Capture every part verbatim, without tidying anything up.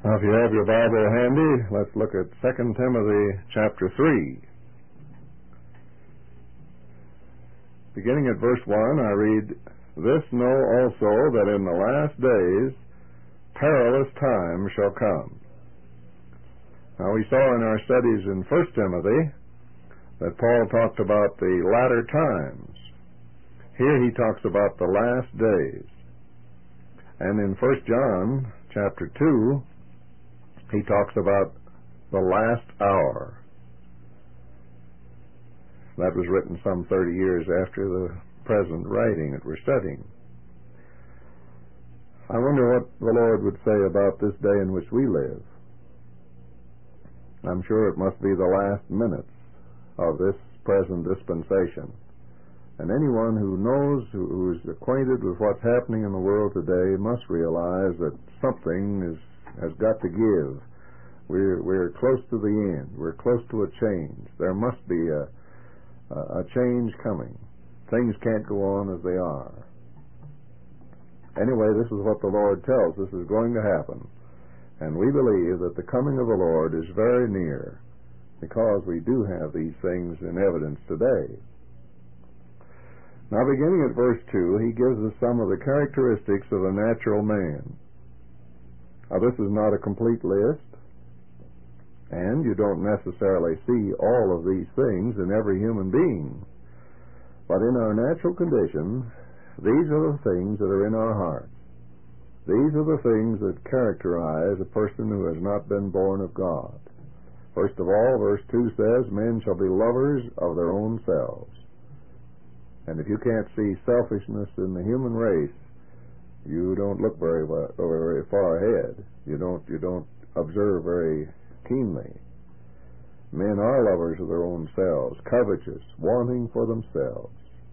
Now, if you have your Bible handy, let's look at Second Timothy chapter three. Beginning at verse one, I read, "This know also that in the last days perilous times shall come." Now, we saw in our studies in First Timothy that Paul talked about the latter times. Here he talks about the last days. And in First John chapter two, he talks about the last hour. That was written some thirty years after the present writing that we're studying. I wonder what the Lord would say about this day in which we live. I'm sure it must be the last minutes of this present dispensation. And anyone who knows, who is acquainted with what's happening in the world today, must realize that something is, has got to give. We're, we're close to the end. We're close to a change. There must be a, a, a change coming. Things can't go on as they are. Anyway, this is what the Lord tells us is going to happen. And we believe that the coming of the Lord is very near, because we do have these things in evidence today. Now, beginning at verse two, he gives us some of the characteristics of a natural man. Now, this is not a complete list, and you don't necessarily see all of these things in every human being. But in our natural condition, these are the things that are in our hearts. These are the things that characterize a person who has not been born of God. First of all, verse two says, "Men shall be lovers of their own selves." And if you can't see selfishness in the human race, you don't look very well, or very far ahead. You don't you don't observe very keenly. Men are lovers of their own selves, covetous, wanting for themselves.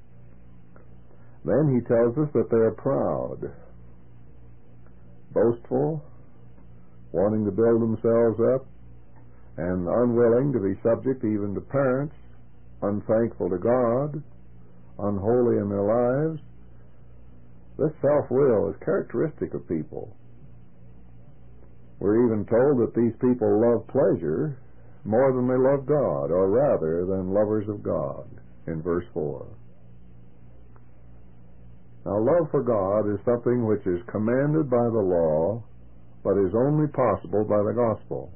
Then he tells us that they are proud, boastful, wanting to build themselves up, and unwilling to be subject even to parents, unthankful to God, unholy in their lives. This self-will is characteristic of people. We're even told that these people love pleasure more than they love God, or rather than lovers of God, in verse four. Now, love for God is something which is commanded by the law, but is only possible by the gospel.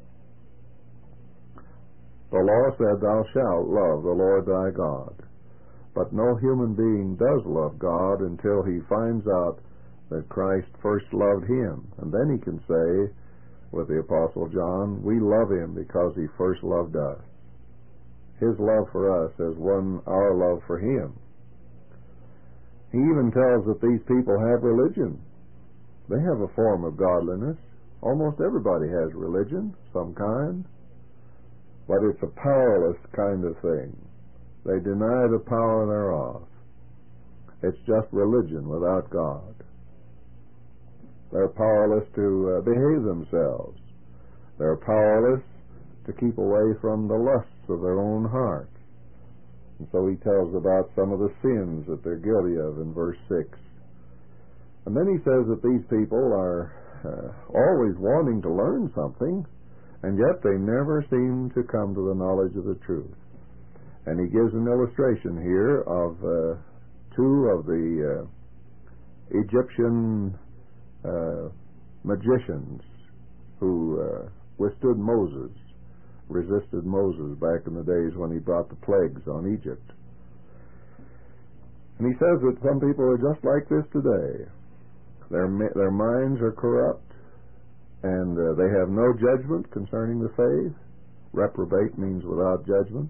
The law said, "Thou shalt love the Lord thy God." But no human being does love God until he finds out that Christ first loved him. And then he can say, with the Apostle John, "We love him because he first loved us." His love for us has won our love for him. He even tells that these people have religion. They have a form of godliness. Almost everybody has religion, some kind. But it's a powerless kind of thing. They deny the power thereof. It's just religion without God. They're powerless to uh, behave themselves. They're powerless to keep away from the lusts of their own heart. And so he tells about some of the sins that they're guilty of in verse six. And then he says that these people are uh, always wanting to learn something, and yet they never seem to come to the knowledge of the truth. And he gives an illustration here of uh, two of the uh, Egyptian uh, magicians who uh, withstood Moses, resisted Moses back in the days when he brought the plagues on Egypt. And he says that some people are just like this today. Their, their minds are corrupt, and uh, they have no judgment concerning the faith. Reprobate means without judgment.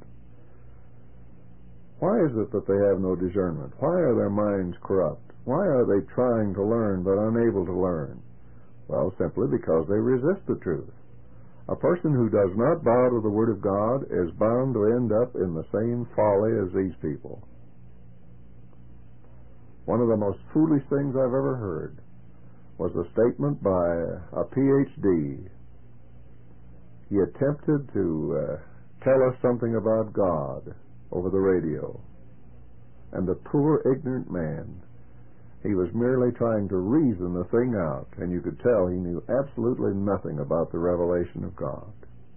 Why is it that they have no discernment? Why are their minds corrupt? Why are they trying to learn but unable to learn? Well, simply because they resist the truth. A person who does not bow to the Word of God is bound to end up in the same folly as these people. One of the most foolish things I've ever heard was a statement by a P H D. He attempted to uh, tell us something about God over the radio. And the poor, ignorant man, He was merely trying to reason the thing out, and you could tell he knew absolutely nothing about the revelation of God.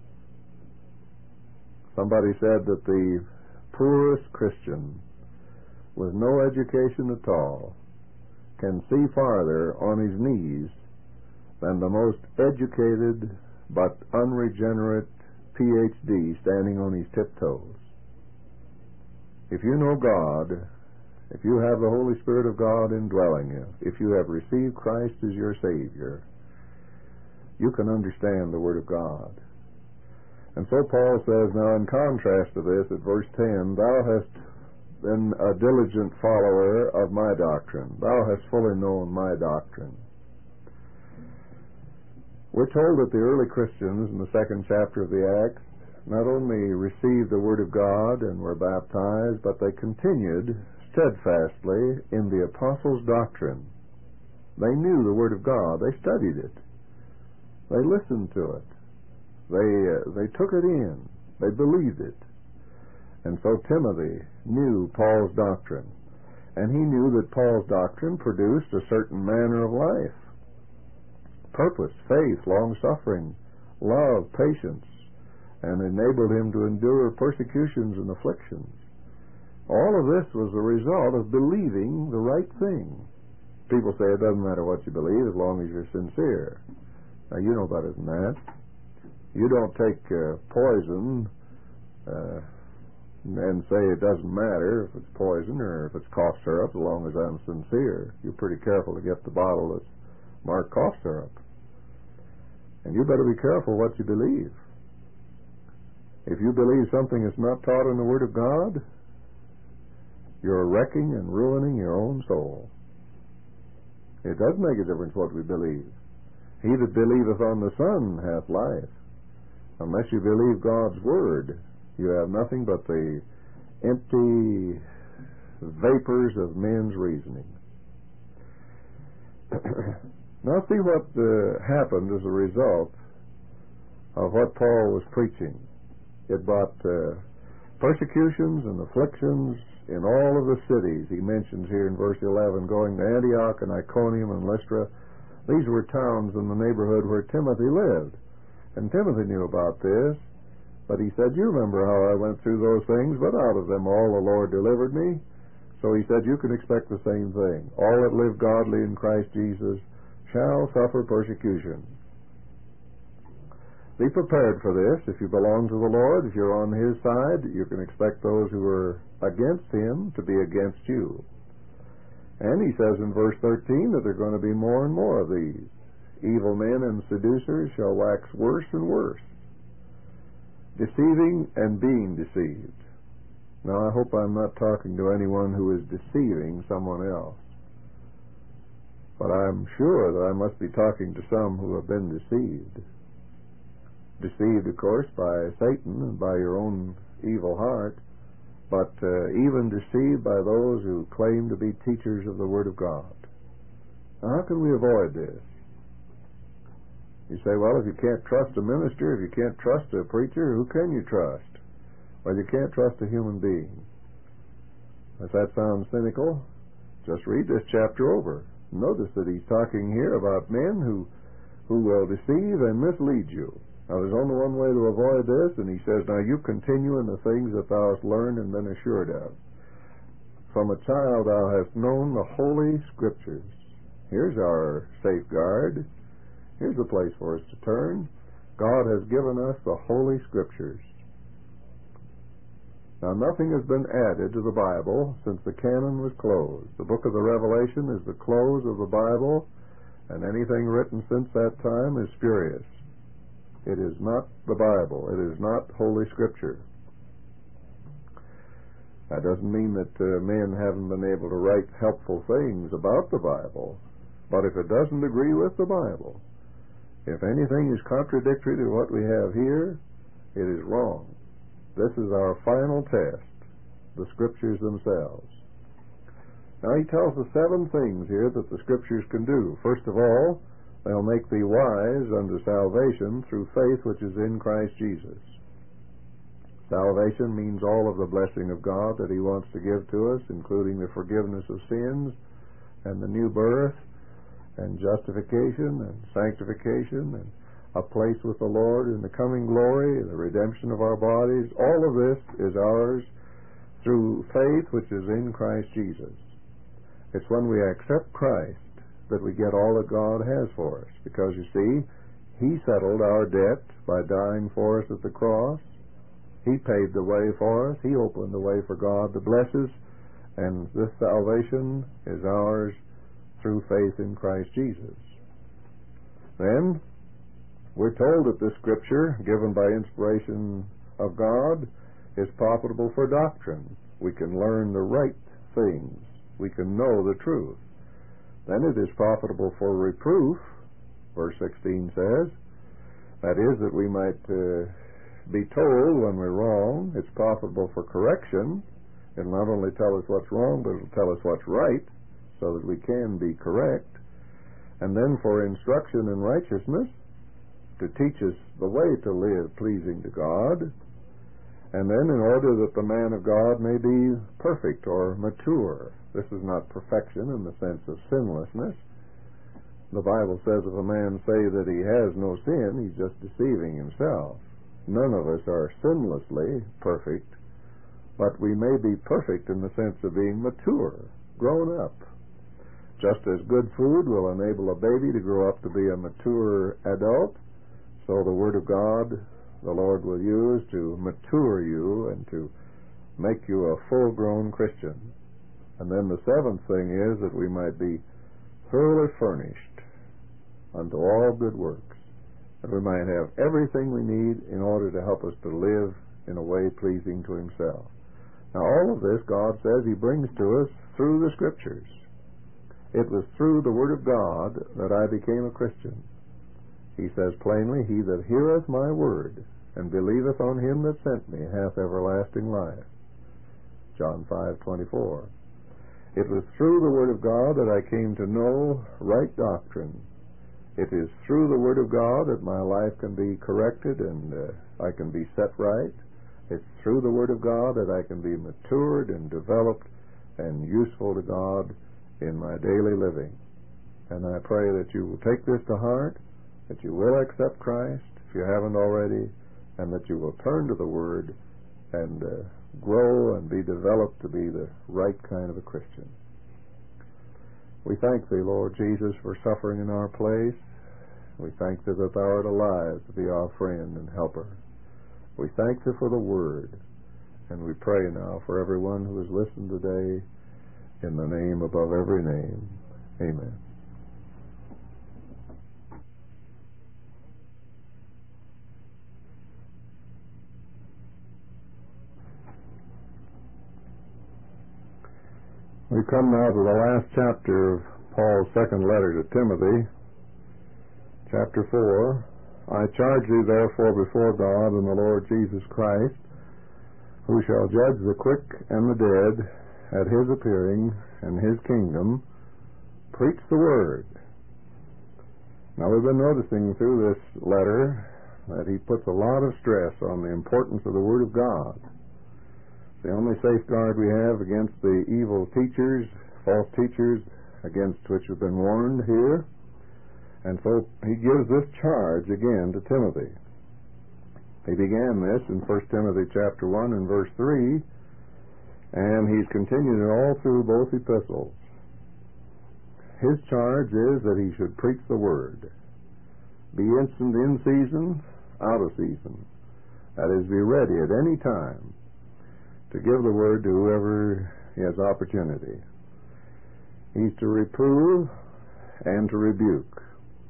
Somebody said that the poorest Christian with no education at all can see farther on his knees than the most educated but unregenerate P H D standing on his tiptoes. If you know God, if you have the Holy Spirit of God indwelling you, if you have received Christ as your Savior, you can understand the Word of God. And so Paul says, now in contrast to this, at verse ten, thou hast been a diligent follower of my doctrine. Thou hast fully known my doctrine. We're told that the early Christians in the second chapter of the Acts not only received the Word of God and were baptized, but they continued steadfastly in the apostles' doctrine. They knew the Word of God. They studied it. They listened to it. They, uh, they took it in. They believed it. And so Timothy knew Paul's doctrine. And he knew that Paul's doctrine produced a certain manner of life. Purpose, faith, long-suffering, love, patience, and enabled him to endure persecutions and afflictions. All of this was a result of believing the right thing. People say it doesn't matter what you believe as long as you're sincere. Now, you know better than that. You don't take uh, poison uh, and say it doesn't matter if it's poison or if it's cough syrup as long as I'm sincere. You're pretty careful to get the bottle that's marked cough syrup. And you better be careful what you believe. If you believe something that's not taught in the Word of God, you're wrecking and ruining your own soul. It does make a difference what we believe. He that believeth on the Son hath life. Unless you believe God's Word, you have nothing but the empty vapors of men's reasoning. Now see what uh, happened as a result of what Paul was preaching. It brought uh, persecutions and afflictions in all of the cities. He mentions here in verse eleven, going to Antioch and Iconium and Lystra. These were towns in the neighborhood where Timothy lived. And Timothy knew about this, but he said, you remember how I went through those things, but out of them all the Lord delivered me. So he said, you can expect the same thing. All that live godly in Christ Jesus shall suffer persecution. Be prepared for this. If you belong to the Lord, if you're on His side, you can expect those who are against Him to be against you. And he says in verse thirteen that there are going to be more and more of these. Evil men and seducers shall wax worse and worse, deceiving and being deceived. Now, I hope I'm not talking to anyone who is deceiving someone else. But I'm sure that I must be talking to some who have been deceived. Deceived, of course, by Satan and by your own evil heart, but uh, even deceived by those who claim to be teachers of the Word of God. Now, how can we avoid this? You say, well, if you can't trust a minister, if you can't trust a preacher, who can you trust? Well, you can't trust a human being. If that sounds cynical, just read this chapter over. Notice that he's talking here about men who, who will deceive and mislead you. Now, there's only one way to avoid this, and he says, now you continue in the things that thou hast learned and been assured of. From a child thou hast known the Holy Scriptures. Here's our safeguard. Here's the place for us to turn. God has given us the Holy Scriptures. Now, nothing has been added to the Bible since the canon was closed. The book of the Revelation is the close of the Bible, and anything written since that time is spurious. It is not the Bible. It is not Holy Scripture. That doesn't mean that uh, men haven't been able to write helpful things about the Bible, but if it doesn't agree with the Bible, if anything is contradictory to what we have here, it is wrong. This is our final test, the Scriptures themselves. Now he tells us seven things here that the Scriptures can do. First of all, they'll make thee wise unto salvation through faith which is in Christ Jesus. Salvation means all of the blessing of God that He wants to give to us, including the forgiveness of sins, and the new birth and justification and sanctification and a place with the Lord in the coming glory, the redemption of our bodies, all of this is ours through faith which is in Christ Jesus. It's when we accept Christ that we get all that God has for us, because you see, He settled our debt by dying for us at the cross. He paved the way for us. He opened the way for God to bless us, and this salvation is ours through faith in Christ Jesus. Then, we're told that this Scripture, given by inspiration of God, is profitable for doctrine. We can learn the right things. We can know the truth. Then it is profitable for reproof, verse sixteen says. That is, that we might uh, be told when we're wrong. It's profitable for correction. It'll not only tell us what's wrong, but it'll tell us what's right, so that we can be correct. And then for instruction in righteousness, to teach us the way to live pleasing to God. And then in order that the man of God may be perfect or mature. This is not perfection in the sense of sinlessness. The Bible says if a man say that he has no sin, he's just deceiving himself. None of us are sinlessly perfect, but we may be perfect in the sense of being mature, grown up. Just as good food will enable a baby to grow up to be a mature adult, so the Word of God the Lord will use to mature you and to make you a full-grown Christian. And then the seventh thing is that we might be thoroughly furnished unto all good works, that we might have everything we need in order to help us to live in a way pleasing to Himself. Now all of this, God says, He brings to us through the Scriptures. It was through the Word of God that I became a Christian. He says plainly, He that heareth my word and believeth on Him that sent me hath everlasting life. John five twenty-four. It was through the Word of God that I came to know right doctrine. It is through the Word of God that my life can be corrected and uh, I can be set right. It's through the Word of God that I can be matured and developed and useful to God in my daily living. And I pray that you will take this to heart, that you will accept Christ, if you haven't already, and that you will turn to the Word and uh, grow and be developed to be the right kind of a Christian. We thank Thee, Lord Jesus, for suffering in our place. We thank Thee that Thou art alive to be our friend and helper. We thank Thee for the Word, and we pray now for everyone who has listened today in the name above every name. Amen. We come now to the last chapter of Paul's second letter to Timothy, chapter four. I charge thee therefore before God and the Lord Jesus Christ, who shall judge the quick and the dead at His appearing and His kingdom, preach the Word. Now we've been noticing through this letter that he puts a lot of stress on the importance of the Word of God. The only safeguard we have against the evil teachers, false teachers, against which we've been warned here. And so he gives this charge again to Timothy. He began this in First Timothy chapter one and verse three, and he's continued it all through both epistles. His charge is that he should preach the Word. Be instant in season, out of season. That is, be ready at any time to give the Word to whoever he has opportunity. He's to reprove and to rebuke.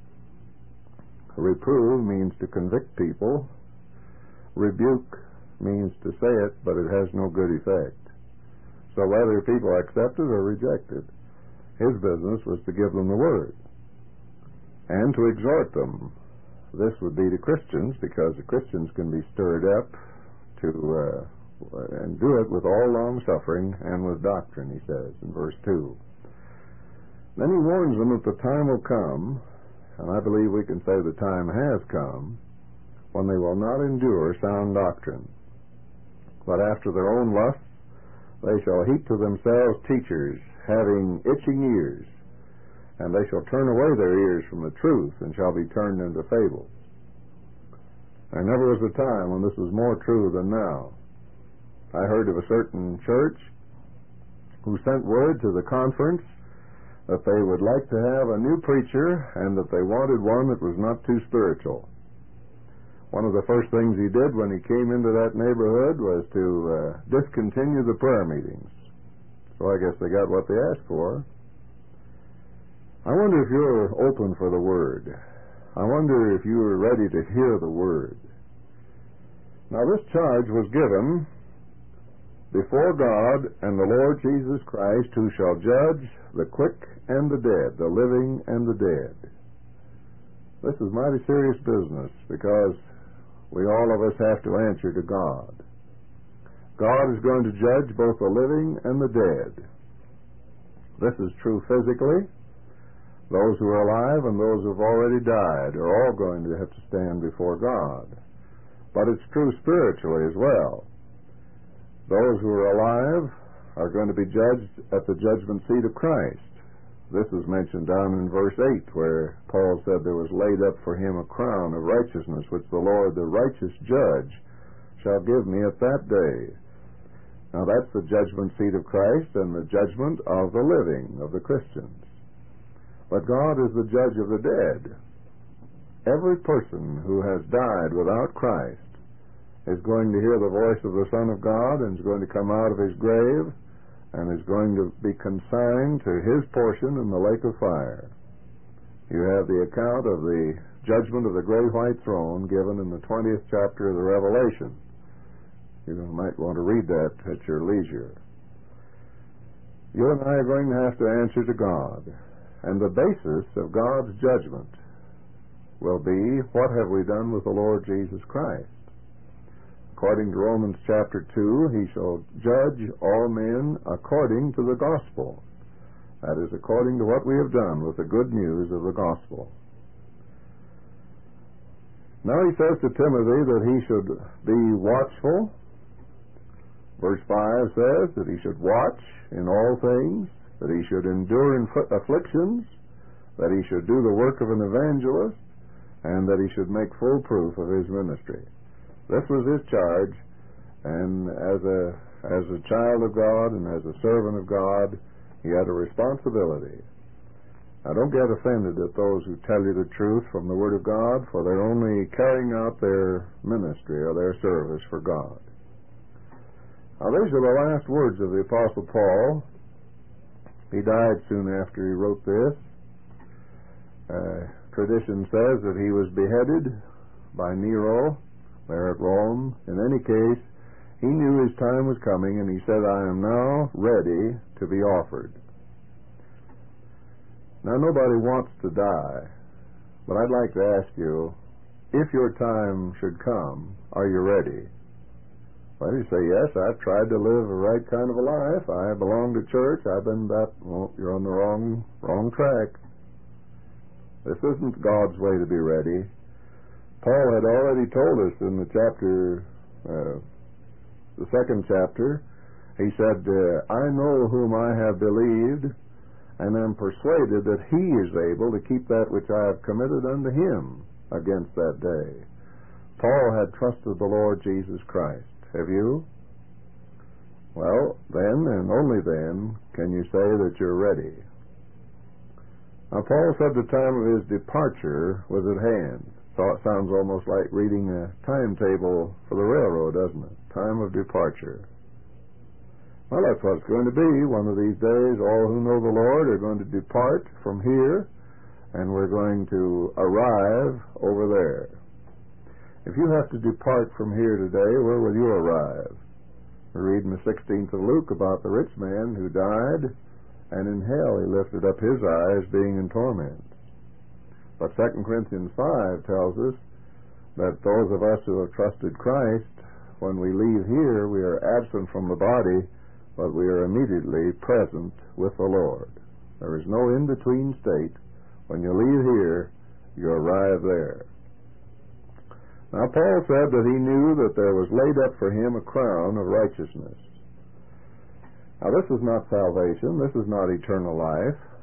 Reprove means to convict people. Rebuke means to say it, but it has no good effect. So whether people accept it or reject it, his business was to give them the Word and to exhort them. This would be to Christians, because the Christians can be stirred up to uh, and do it with all long-suffering and with doctrine, he says in verse two. Then he warns them that the time will come, and I believe we can say the time has come, when they will not endure sound doctrine, but after their own lusts they shall heap to themselves teachers having itching ears, and they shall turn away their ears from the truth, and shall be turned into fables. There never was a time when this was more true than now. I heard of a certain church who sent word to the conference that they would like to have a new preacher and that they wanted one that was not too spiritual. One of the first things he did when he came into that neighborhood was to uh, discontinue the prayer meetings. So I guess they got what they asked for. I wonder if you're open for the Word. I wonder if you are ready to hear the Word. Now this charge was given before God and the Lord Jesus Christ, who shall judge the quick and the dead, the living and the dead. This is mighty serious business, because we all of us have to answer to God. God is going to judge both the living and the dead. This is true physically. Those who are alive and those who have already died are all going to have to stand before God. But it's true spiritually as well. Those who are alive are going to be judged at the judgment seat of Christ. This is mentioned down in verse eight, where Paul said there was laid up for him a crown of righteousness, which the Lord, the righteous judge, shall give me at that day. Now that's the judgment seat of Christ and the judgment of the living, of the Christians. But God is the judge of the dead. Every person who has died without Christ is going to hear the voice of the Son of God and is going to come out of his grave and is going to be consigned to his portion in the lake of fire. You have the account of the judgment of the great white throne given in the twentieth chapter of the Revelation. You might want to read that at your leisure. You and I are going to have to answer to God. And the basis of God's judgment will be, what have we done with the Lord Jesus Christ? According to Romans chapter two, he shall judge all men according to the gospel. That is, according to what we have done with the good news of the gospel. Now he says to Timothy that he should be watchful. Verse five says that he should watch in all things, that he should endure in afflictions, that he should do the work of an evangelist, and that he should make full proof of his ministry. This was his charge, and as a as a child of God and as a servant of God, he had a responsibility. Now, don't get offended at those who tell you the truth from the Word of God, for they're only carrying out their ministry or their service for God. Now, these are the last words of the Apostle Paul. He died soon after he wrote this. Uh, tradition says that he was beheaded by Nero there at Rome. In any case, he knew his time was coming, and he said, I am now ready to be offered. Now, nobody wants to die, but I'd like to ask you, if your time should come, are you ready? Well, you say, yes, I've tried to live the right kind of a life. I belong to church. I've been that. Well, you're on the wrong, wrong track. This isn't God's way to be ready. Paul had already told us in the chapter, uh, the second chapter, he said, uh, I know whom I have believed, and am persuaded that he is able to keep that which I have committed unto him against that day. Paul had trusted the Lord Jesus Christ. Have you? Well, then, and only then, can you say that you're ready. Now, Paul said the time of his departure was at hand. So it sounds almost like reading a timetable for the railroad, doesn't it? Time of departure. Well, that's what it's going to be. One of these days, all who know the Lord are going to depart from here, and we're going to arrive over there. If you have to depart from here today, where will you arrive? We're reading the sixteenth of Luke about the rich man who died, and in hell he lifted up his eyes, being in torment. But Second Corinthians five tells us that those of us who have trusted Christ, when we leave here, we are absent from the body, but we are immediately present with the Lord. There is no in-between state. When you leave here, you arrive there. Now, Paul said that he knew that there was laid up for him a crown of righteousness. Now, this is not salvation. This is not eternal life.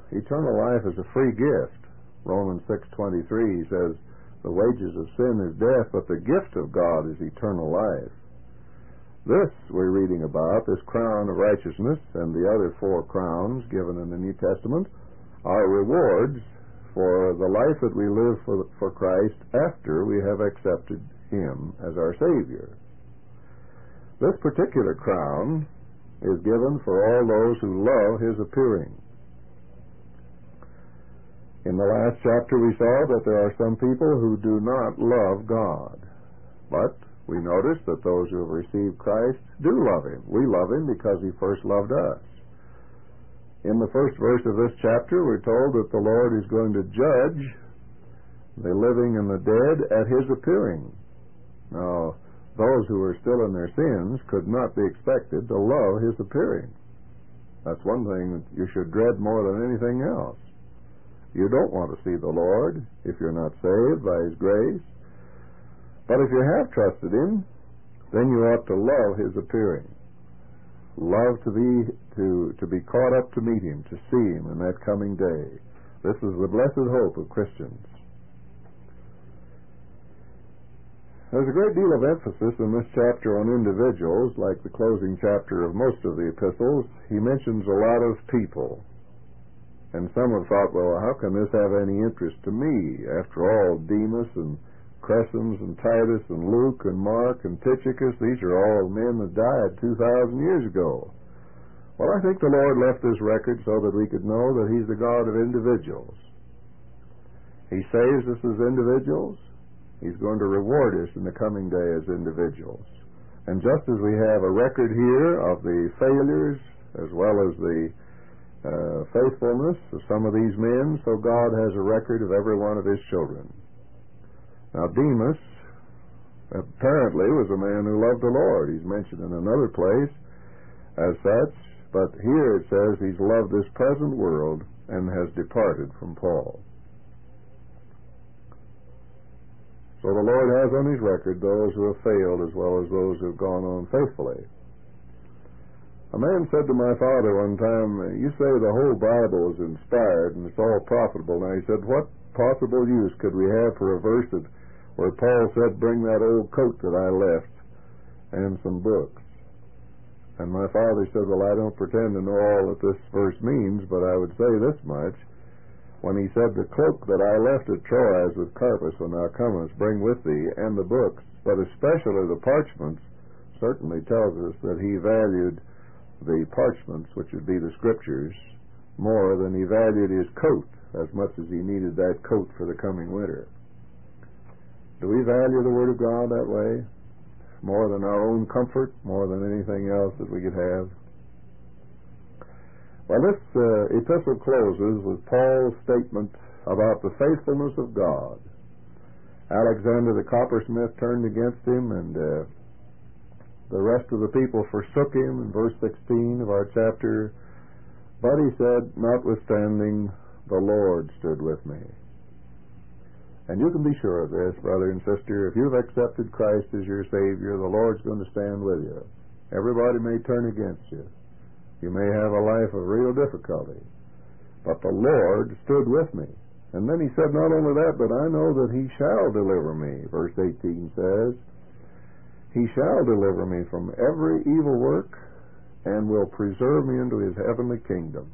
eternal life is a free gift. Romans six twenty-three says, the wages of sin is death, but the gift of God is eternal life. This we're reading about, this crown of righteousness and the other four crowns given in the New Testament, are rewards for the life that we live for, for Christ after we have accepted Him as our Savior. This particular crown is given for all those who love His appearing. In the last chapter we saw that there are some people who do not love God. But we notice that those who have received Christ do love Him. We love Him because He first loved us. In the first verse of this chapter we're told that the Lord is going to judge the living and the dead at His appearing. Now, those who are still in their sins could not be expected to love His appearing. That's one thing that you should dread more than anything else. You don't want to see the Lord if you're not saved by His grace. But if you have trusted Him, then you ought to love His appearing. Love to be to, to be caught up to meet Him, to see Him in that coming day. This is the blessed hope of Christians. There's a great deal of emphasis in this chapter on individuals, like the closing chapter of most of the epistles. He mentions a lot of people. And some have thought, well, how can this have any interest to me? After all, Demas and Crescens and Titus and Luke and Mark and Tychicus, these are all men that died two thousand years ago. Well, I think the Lord left this record so that we could know that He's the God of individuals. He saves us as individuals. He's going to reward us in the coming day as individuals. And just as we have a record here of the failures as well as the uh, faithfulness of some of these men, so God has a record of every one of His children. Now, Demas apparently was a man who loved the Lord. He's mentioned in another place as such, but here it says he's loved this present world and has departed from Paul. So the Lord has on His record those who have failed as well as those who have gone on faithfully. A man said to my father one time, you say the whole Bible is inspired and it's all profitable. Now, he said, what possible use could we have for a verse that, where Paul said, bring that old coat that I left and some books? And my father said, well, I don't pretend to know all that this verse means, but I would say this much. When he said, the cloak that I left at Troas with Carpus when thou comest, bring with thee, and the books, but especially the parchments, certainly tells us that he valued the parchments, which would be the Scriptures, more than he valued his coat, as much as he needed that coat for the coming winter. Do we value the Word of God that way? More than our own comfort, more than anything else that we could have? Well, this uh, epistle closes with Paul's statement about the faithfulness of God. Alexander the coppersmith turned against him, and uh, the rest of the people forsook him in verse sixteen of our chapter. But he said, notwithstanding, the Lord stood with me. And you can be sure of this, brother and sister. If you've accepted Christ as your Savior, the Lord's going to stand with you. Everybody may turn against you. You may have a life of real difficulty. But the Lord stood with me. And then he said, not only that, but I know that He shall deliver me. Verse eighteen says, He shall deliver me from every evil work and will preserve me into His heavenly kingdom.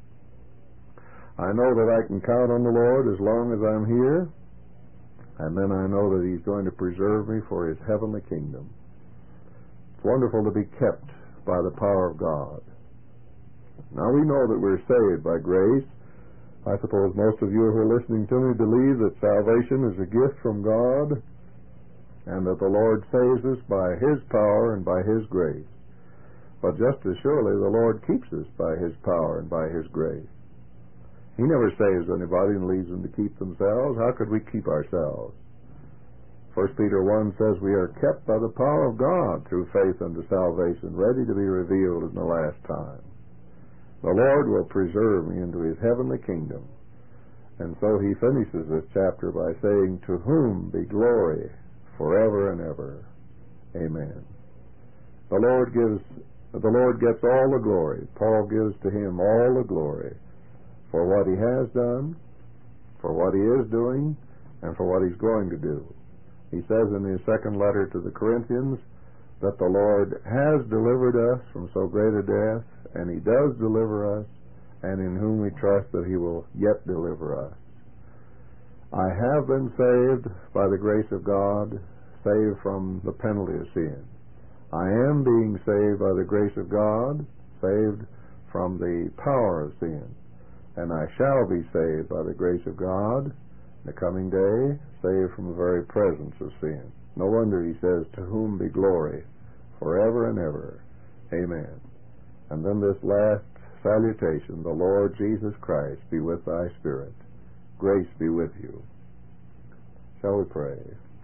I know that I can count on the Lord as long as I'm here, and then I know that He's going to preserve me for His heavenly kingdom. It's wonderful to be kept by the power of God. Now we know that we're saved by grace. I suppose most of you who are listening to me believe that salvation is a gift from God, and that the Lord saves us by His power and by His grace. But just as surely the Lord keeps us by His power and by His grace. He never saves anybody and leaves them to keep themselves. How could we keep ourselves? First Peter one says we are kept by the power of God through faith unto salvation, ready to be revealed in the last time. The Lord will preserve me into His heavenly kingdom. And so he finishes this chapter by saying, to whom be glory forever and ever. Amen. The Lord gives, the Lord gets all the glory. Paul gives to Him all the glory for what he has done, for what he is doing, and for what he's going to do. He says in his second letter to the Corinthians that the Lord has delivered us from so great a death, and he does deliver us, and in whom we trust that he will yet deliver us. I have been saved by the grace of God, saved from the penalty of sin. I am being saved by the grace of God, saved from the power of sin. And I shall be saved by the grace of God in the coming day, saved from the very presence of sin. No wonder he says, to whom be glory forever and ever. Amen. And then this last salutation, the Lord Jesus Christ be with thy spirit. Grace be with you. Shall we pray?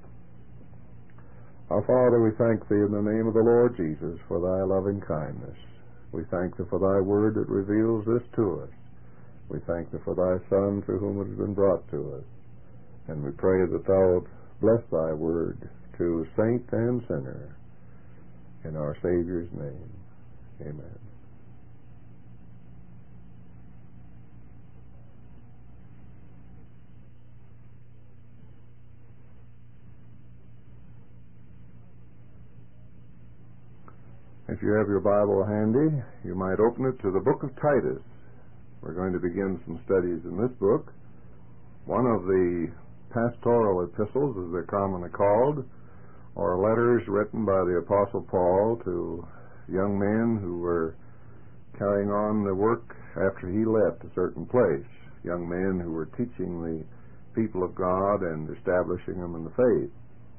Our Father, we thank thee in the name of the Lord Jesus for thy loving kindness. We thank thee for thy word that reveals this to us. We thank thee for thy Son through whom it has been brought to us. And we pray that thou wilt bless thy word to saint and sinner. In our Savior's name. Amen. If you have your Bible handy, you might open it to the book of Titus. We're going to begin some studies in this book. One of the pastoral epistles, as they're commonly called, are letters written by the Apostle Paul to young men who were carrying on the work after he left a certain place, young men who were teaching the people of God and establishing them in the faith.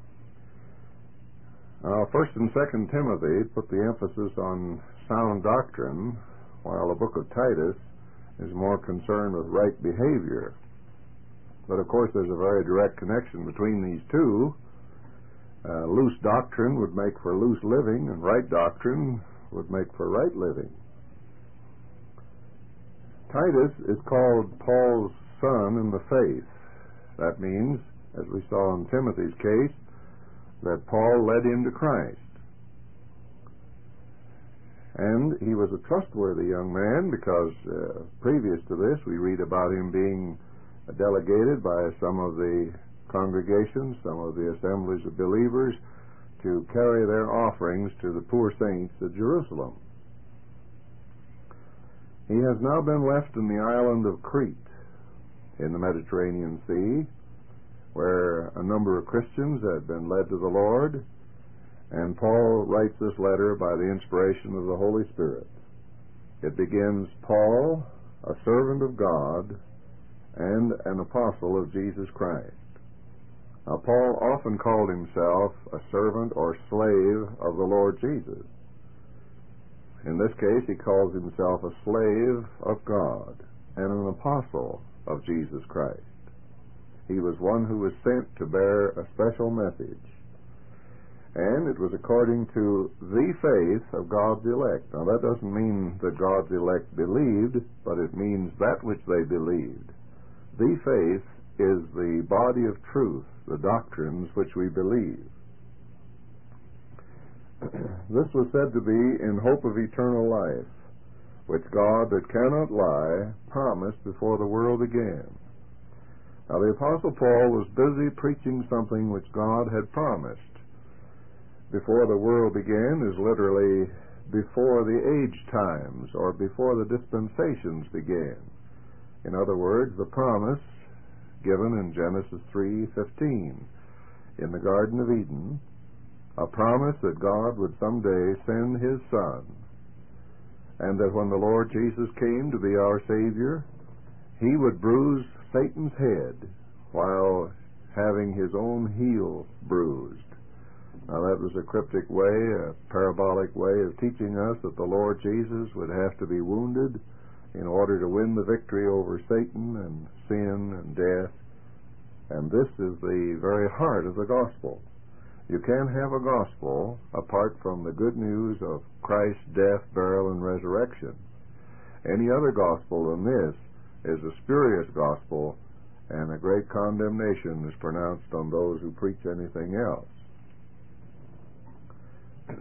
Now, First and Second Timothy put the emphasis on sound doctrine, while the book of Titus is more concerned with right behavior. But, of course, there's a very direct connection between these two. Uh, loose doctrine would make for loose living, and right doctrine would make for right living. Titus is called Paul's son in the faith. That means, as we saw in Timothy's case, that Paul led him to Christ. And he was a trustworthy young man because uh, previous to this we read about him being delegated by some of the congregations, some of the assemblies of believers, to carry their offerings to the poor saints at Jerusalem. He has now been left in the island of Crete in the Mediterranean Sea, where a number of Christians had been led to the Lord, and Paul writes this letter by the inspiration of the Holy Spirit. It begins, Paul, a servant of God and an apostle of Jesus Christ. Now, Paul often called himself a servant or slave of the Lord Jesus. In this case, he calls himself a slave of God and an apostle of Jesus Christ. He was one who was sent to bear a special message. And it was according to the faith of God's elect. Now, that doesn't mean that God's elect believed, but it means that which they believed. The faith is the body of truth, the doctrines which we believe. This was said to be in hope of eternal life, which God that cannot lie promised before the world began. Now, the Apostle Paul was busy preaching something which God had promised. Before the world began is literally before the age times or before the dispensations began. In other words, the promise given in Genesis three fifteen in the Garden of Eden, a promise that God would someday send his Son, and that when the Lord Jesus came to be our Savior, he would bruise Satan's head while having his own heel bruised. Now, that was a cryptic way, a parabolic way of teaching us that the Lord Jesus would have to be wounded in order to win the victory over Satan and sin and death. And this is the very heart of the gospel. You can't have a gospel apart from the good news of Christ's death, burial, and resurrection. Any other gospel than this is a spurious gospel, and a great condemnation is pronounced on those who preach anything else.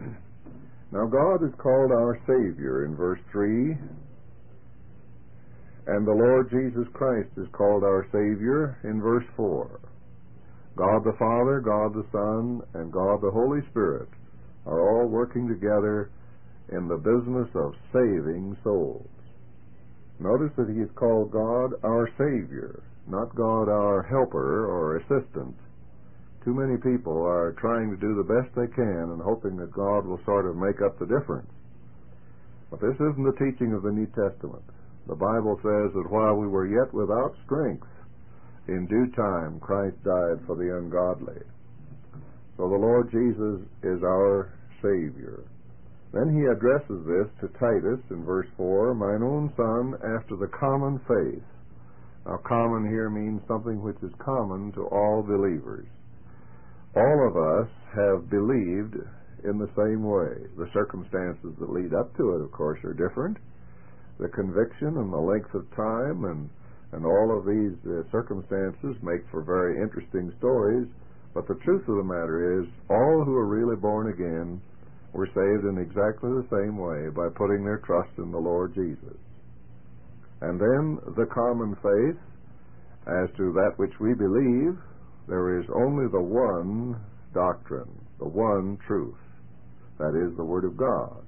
Now, God is called our Savior in verse three, And the Lord Jesus Christ is called our Savior in verse four. God the Father, God the Son, and God the Holy Spirit are all working together in the business of saving souls. Notice that he is called God our Savior, not God our helper or assistant. Too many people are trying to do the best they can and hoping that God will sort of make up the difference. But this isn't the teaching of the New Testament. The Bible says that while we were yet without strength, in due time Christ died for the ungodly. So the Lord Jesus is our Savior. Then he addresses this to Titus in verse four, mine own son, after the common faith. Now, common here means something which is common to all believers. All of us have believed in the same way. The circumstances that lead up to it, of course, are different. The conviction and the length of time and, and all of these uh, circumstances make for very interesting stories, but the truth of the matter is all who are really born again were saved in exactly the same way, by putting their trust in the Lord Jesus. And then the common faith, as to that which we believe, there is only the one doctrine, the one truth. That is the Word of God.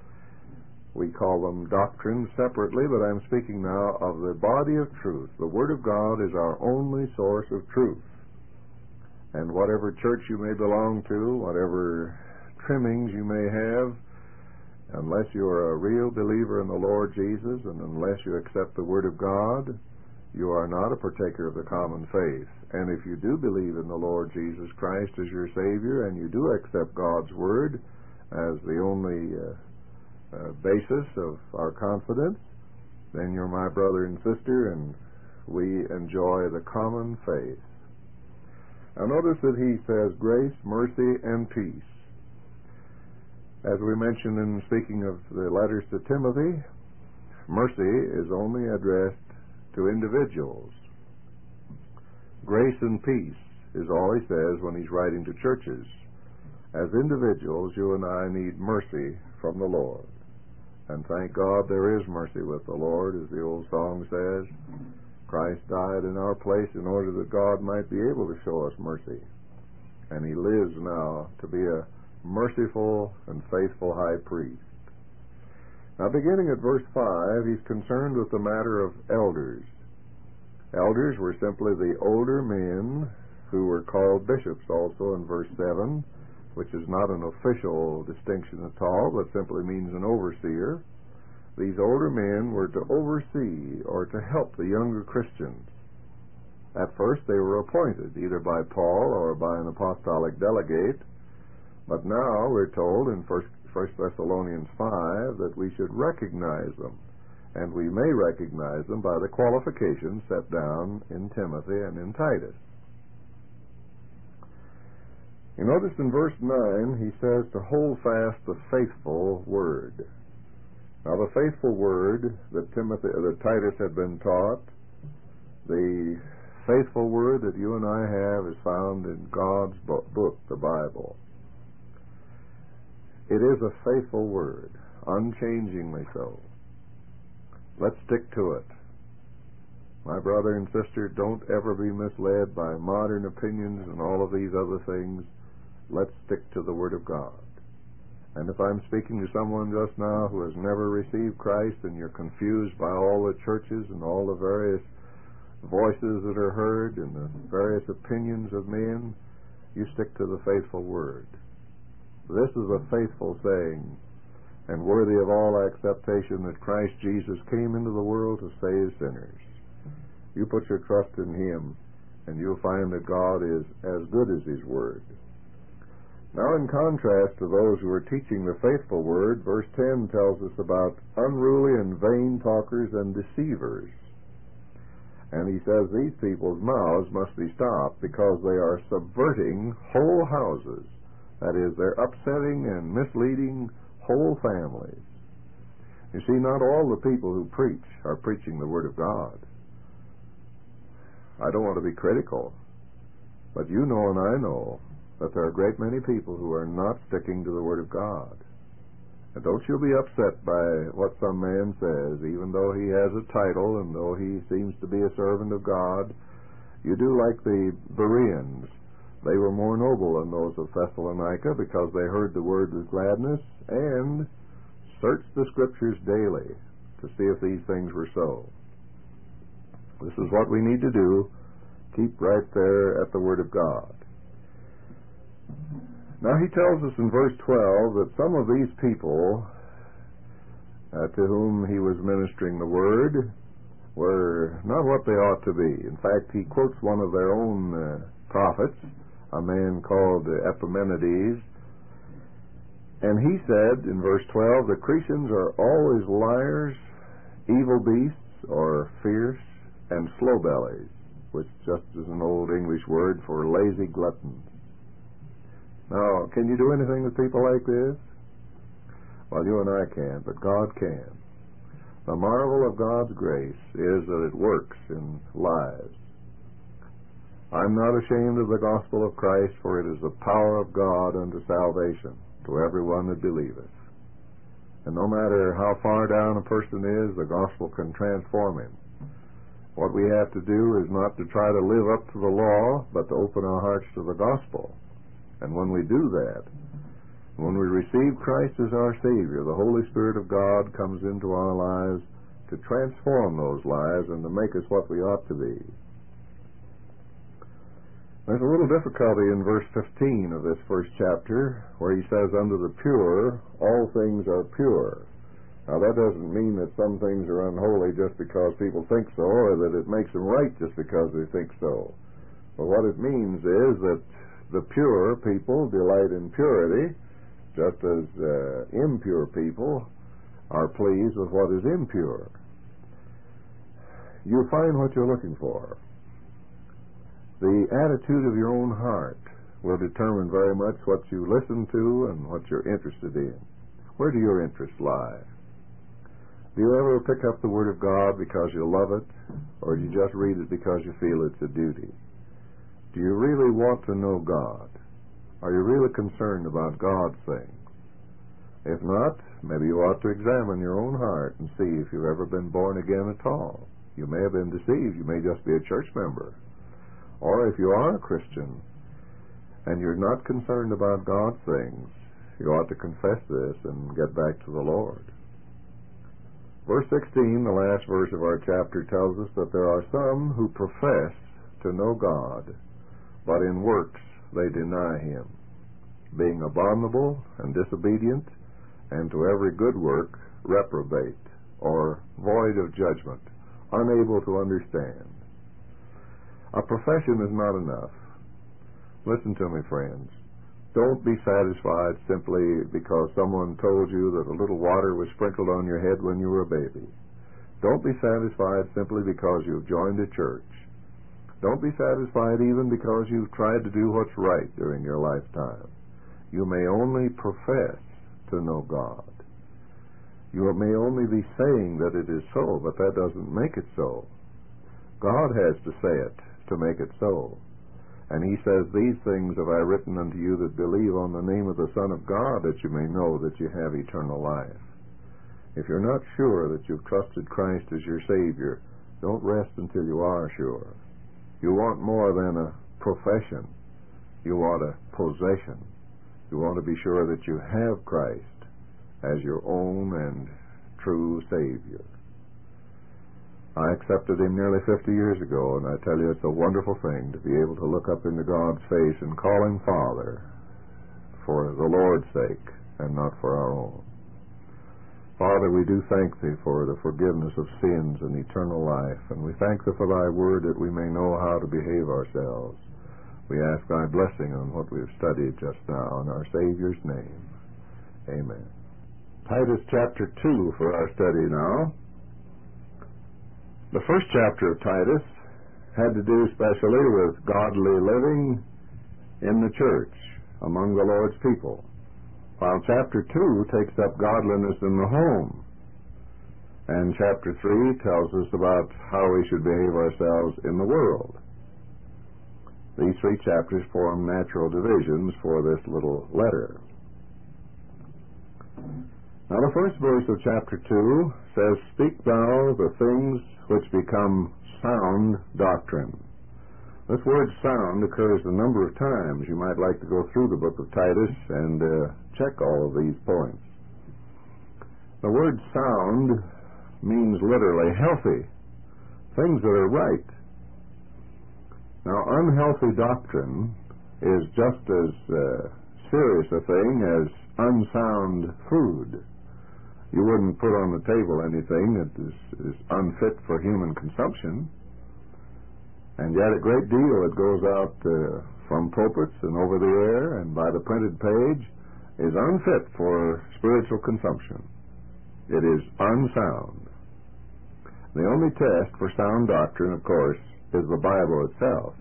We call them doctrines separately, but I'm speaking now of the body of truth. The Word of God is our only source of truth. And whatever church you may belong to, whatever trimmings you may have, unless you are a real believer in the Lord Jesus and unless you accept the Word of God, you are not a partaker of the common faith. And if you do believe in the Lord Jesus Christ as your Savior and you do accept God's Word as the only uh, uh, basis of our confidence, then you're my brother and sister, and we enjoy the common faith. Now notice that he says grace, mercy, and peace. As we mentioned in speaking of the letters to Timothy, mercy is only addressed to individuals. Grace and peace is all he says when he's writing to churches. As individuals, you and I need mercy from the Lord. And thank God there is mercy with the Lord, as the old song says. Christ died in our place in order that God might be able to show us mercy. And he lives now to be a merciful and faithful high priest. Now, beginning at verse five, he's concerned with the matter of elders. Elders were simply the older men who were called bishops also in verse seven, which is not an official distinction at all, but simply means an overseer. These older men were to oversee or to help the younger Christians. At first they were appointed either by Paul or by an apostolic delegate, but now we're told in First Thessalonians five that we should recognize them, and we may recognize them by the qualifications set down in Timothy and in Titus. You notice in verse nine he says to hold fast the faithful word. Now the faithful word that Timothy, that Titus had been taught, the faithful word that you and I have is found in God's book, the Bible. It is a faithful word, unchangingly so. Let's stick to it. My brother and sister, don't ever be misled by modern opinions and all of these other things. Let's stick to the Word of God. And if I'm speaking to someone just now who has never received Christ and you're confused by all the churches and all the various voices that are heard and the various opinions of men, you stick to the faithful Word. This is a faithful saying and worthy of all acceptation that Christ Jesus came into the world to save sinners. You put your trust in Him and you'll find that God is as good as His Word. Now, in contrast to those who are teaching the faithful Word, verse ten tells us about unruly and vain talkers and deceivers. And he says these people's mouths must be stopped because they are subverting whole houses. That is, they're upsetting and misleading whole families. You see, not all the people who preach are preaching the Word of God. I don't want to be critical, but you know and I know that there are a great many people who are not sticking to the Word of God. And don't you be upset by what some man says, even though he has a title and though he seems to be a servant of God. You do like the Bereans. They were more noble than those of Thessalonica because they heard the word with gladness and searched the Scriptures daily to see if these things were so. This is what we need to do. Keep right there at the Word of God. Now he tells us in verse twelve that some of these people uh, to whom he was ministering the Word were not what they ought to be. In fact, he quotes one of their own uh, prophets, a man called uh, Epimenides, and he said in verse twelve, the Cretans are always liars, evil beasts, or fierce, and slow bellies, which just is an old English word for lazy gluttons. Now, can you do anything with people like this? Well, you and I can't, but God can. The marvel of God's grace is that it works in lives. I'm not ashamed of the gospel of Christ, for it is the power of God unto salvation to everyone that believeth. And no matter how far down a person is, the gospel can transform him. What we have to do is not to try to live up to the law, but to open our hearts to the gospel. And when we do that, when we receive Christ as our Savior, the Holy Spirit of God comes into our lives to transform those lives and to make us what we ought to be. There's a little difficulty in verse fifteen of this first chapter, where he says, unto the pure, all things are pure. Now, that doesn't mean that some things are unholy just because people think so, or that it makes them right just because they think so. But what it means is that the pure people delight in purity, just as uh, impure people are pleased with what is impure. You find what you're looking for. The attitude of your own heart will determine very much what you listen to and what you're interested in. Where do your interests lie? Do you ever pick up the Word of God because you love it, or do you just read it because you feel it's a duty? Do you really want to know God? Are you really concerned about God's things? If not, maybe you ought to examine your own heart and see if you've ever been born again at all. You may have been deceived. You may just be a church member. Or if you are a Christian and you're not concerned about God's things, you ought to confess this and get back to the Lord. Verse sixteen, the last verse of our chapter, tells us that there are some who profess to know God, but in works they deny Him, being abominable and disobedient, and to every good work reprobate, or void of judgment, unable to understand. A profession is not enough. Listen to me, friends. Don't be satisfied simply because someone told you that a little water was sprinkled on your head when you were a baby. Don't be satisfied simply because you've joined a church. Don't be satisfied even because you've tried to do what's right during your lifetime. You may only profess to know God. You may only be saying that it is so, but that doesn't make it so. God has to say it to make it so. And he says, these things have I written unto you that believe on the name of the Son of God, that you may know that you have eternal life. If you're not sure that you've trusted Christ as your Savior, don't rest until you are sure. You want more than a profession. You want a possession. You want to be sure that you have Christ as your own and true Savior. I accepted Him nearly fifty years ago, and I tell you it's a wonderful thing to be able to look up into God's face and call Him Father for the Lord's sake and not for our own. Father, we do thank Thee for the forgiveness of sins and eternal life, and we thank Thee for Thy word that we may know how to behave ourselves. We ask Thy blessing on what we have studied just now in our Savior's name. Amen. Titus chapter two for our study now. The first chapter of Titus had to do especially with godly living in the church among the Lord's people, while chapter two takes up godliness in the home, and chapter three tells us about how we should behave ourselves in the world. These three chapters form natural divisions for this little letter. Now the first verse of chapter two says, "Speak thou the things which become sound doctrine." This word sound occurs a number of times. You might like to go through the book of Titus and uh, check all of these points. The word sound means literally healthy, things that are right. Now, unhealthy doctrine is just as uh, serious a thing as unsound food. You wouldn't put on the table anything that is, is unfit for human consumption, and yet a great deal that goes out uh, from pulpits and over the air and by the printed page is unfit for spiritual consumption. It is unsound. The only test for sound doctrine, of course, is the Bible itself.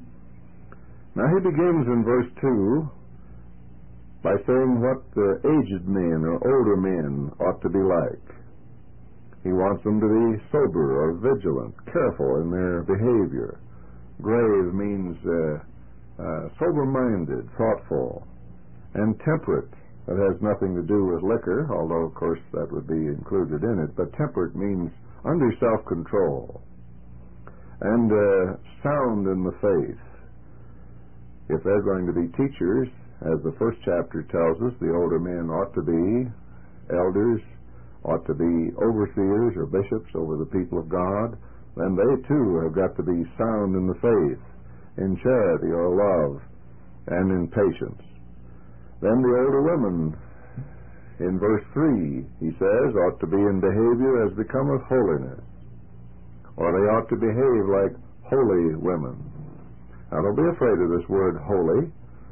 Now he begins in verse two by saying what the aged men or older men ought to be like. He wants them to be sober or vigilant, careful in their behavior. Grave means uh, uh, sober-minded, thoughtful, and temperate. That has nothing to do with liquor, although, of course, that would be included in it. But temperate means under self-control and uh, sound in the faith. If they're going to be teachers, as the first chapter tells us, the older men ought to be elders, ought to be overseers or bishops over the people of God, then they too have got to be sound in the faith, in charity or love, and in patience. Then the older women, in verse three, he says, ought to be in behavior as becometh holiness, or they ought to behave like holy women. Now don't be afraid of this word holy.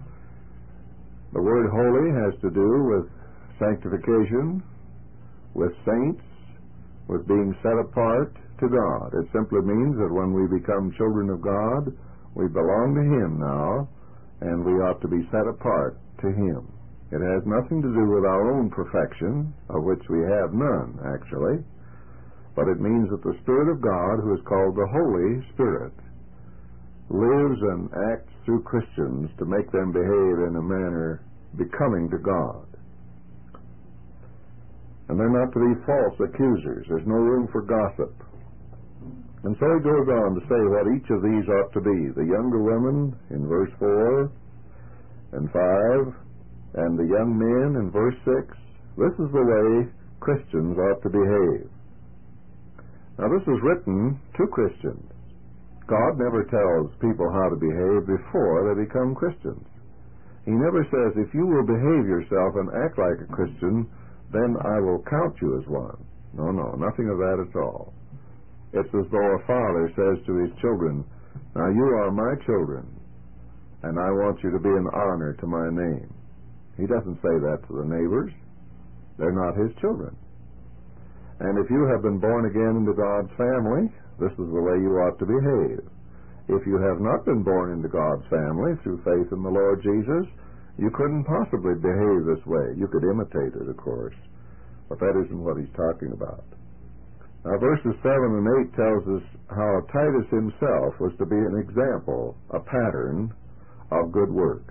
The word holy has to do with sanctification, with saints, with being set apart to God. It simply means that when we become children of God, we belong to Him now, and we ought to be set apart to Him. It has nothing to do with our own perfection, of which we have none, actually, but it means that the Spirit of God, who is called the Holy Spirit, lives and acts through Christians to make them behave in a manner becoming to God. And they're not to be false accusers. There's no room for gossip. And so he goes on to say what each of these ought to be. The younger women in verse four and five, and the young men in verse six. This is the way Christians ought to behave. Now this is written to Christians. God never tells people how to behave before they become Christians. He never says, if you will behave yourself and act like a Christian, then I will count you as one. No, no, nothing of that at all. It's as though a father says to his children, now you are my children, and I want you to be an honor to my name. He doesn't say that to the neighbors. They're not his children. And if you have been born again into God's family, this is the way you ought to behave. If you have not been born into God's family through faith in the Lord Jesus, you couldn't possibly behave this way. You could imitate it, of course, but that isn't what he's talking about. Now, verses seven and eight tells us how Titus himself was to be an example, a pattern of good works.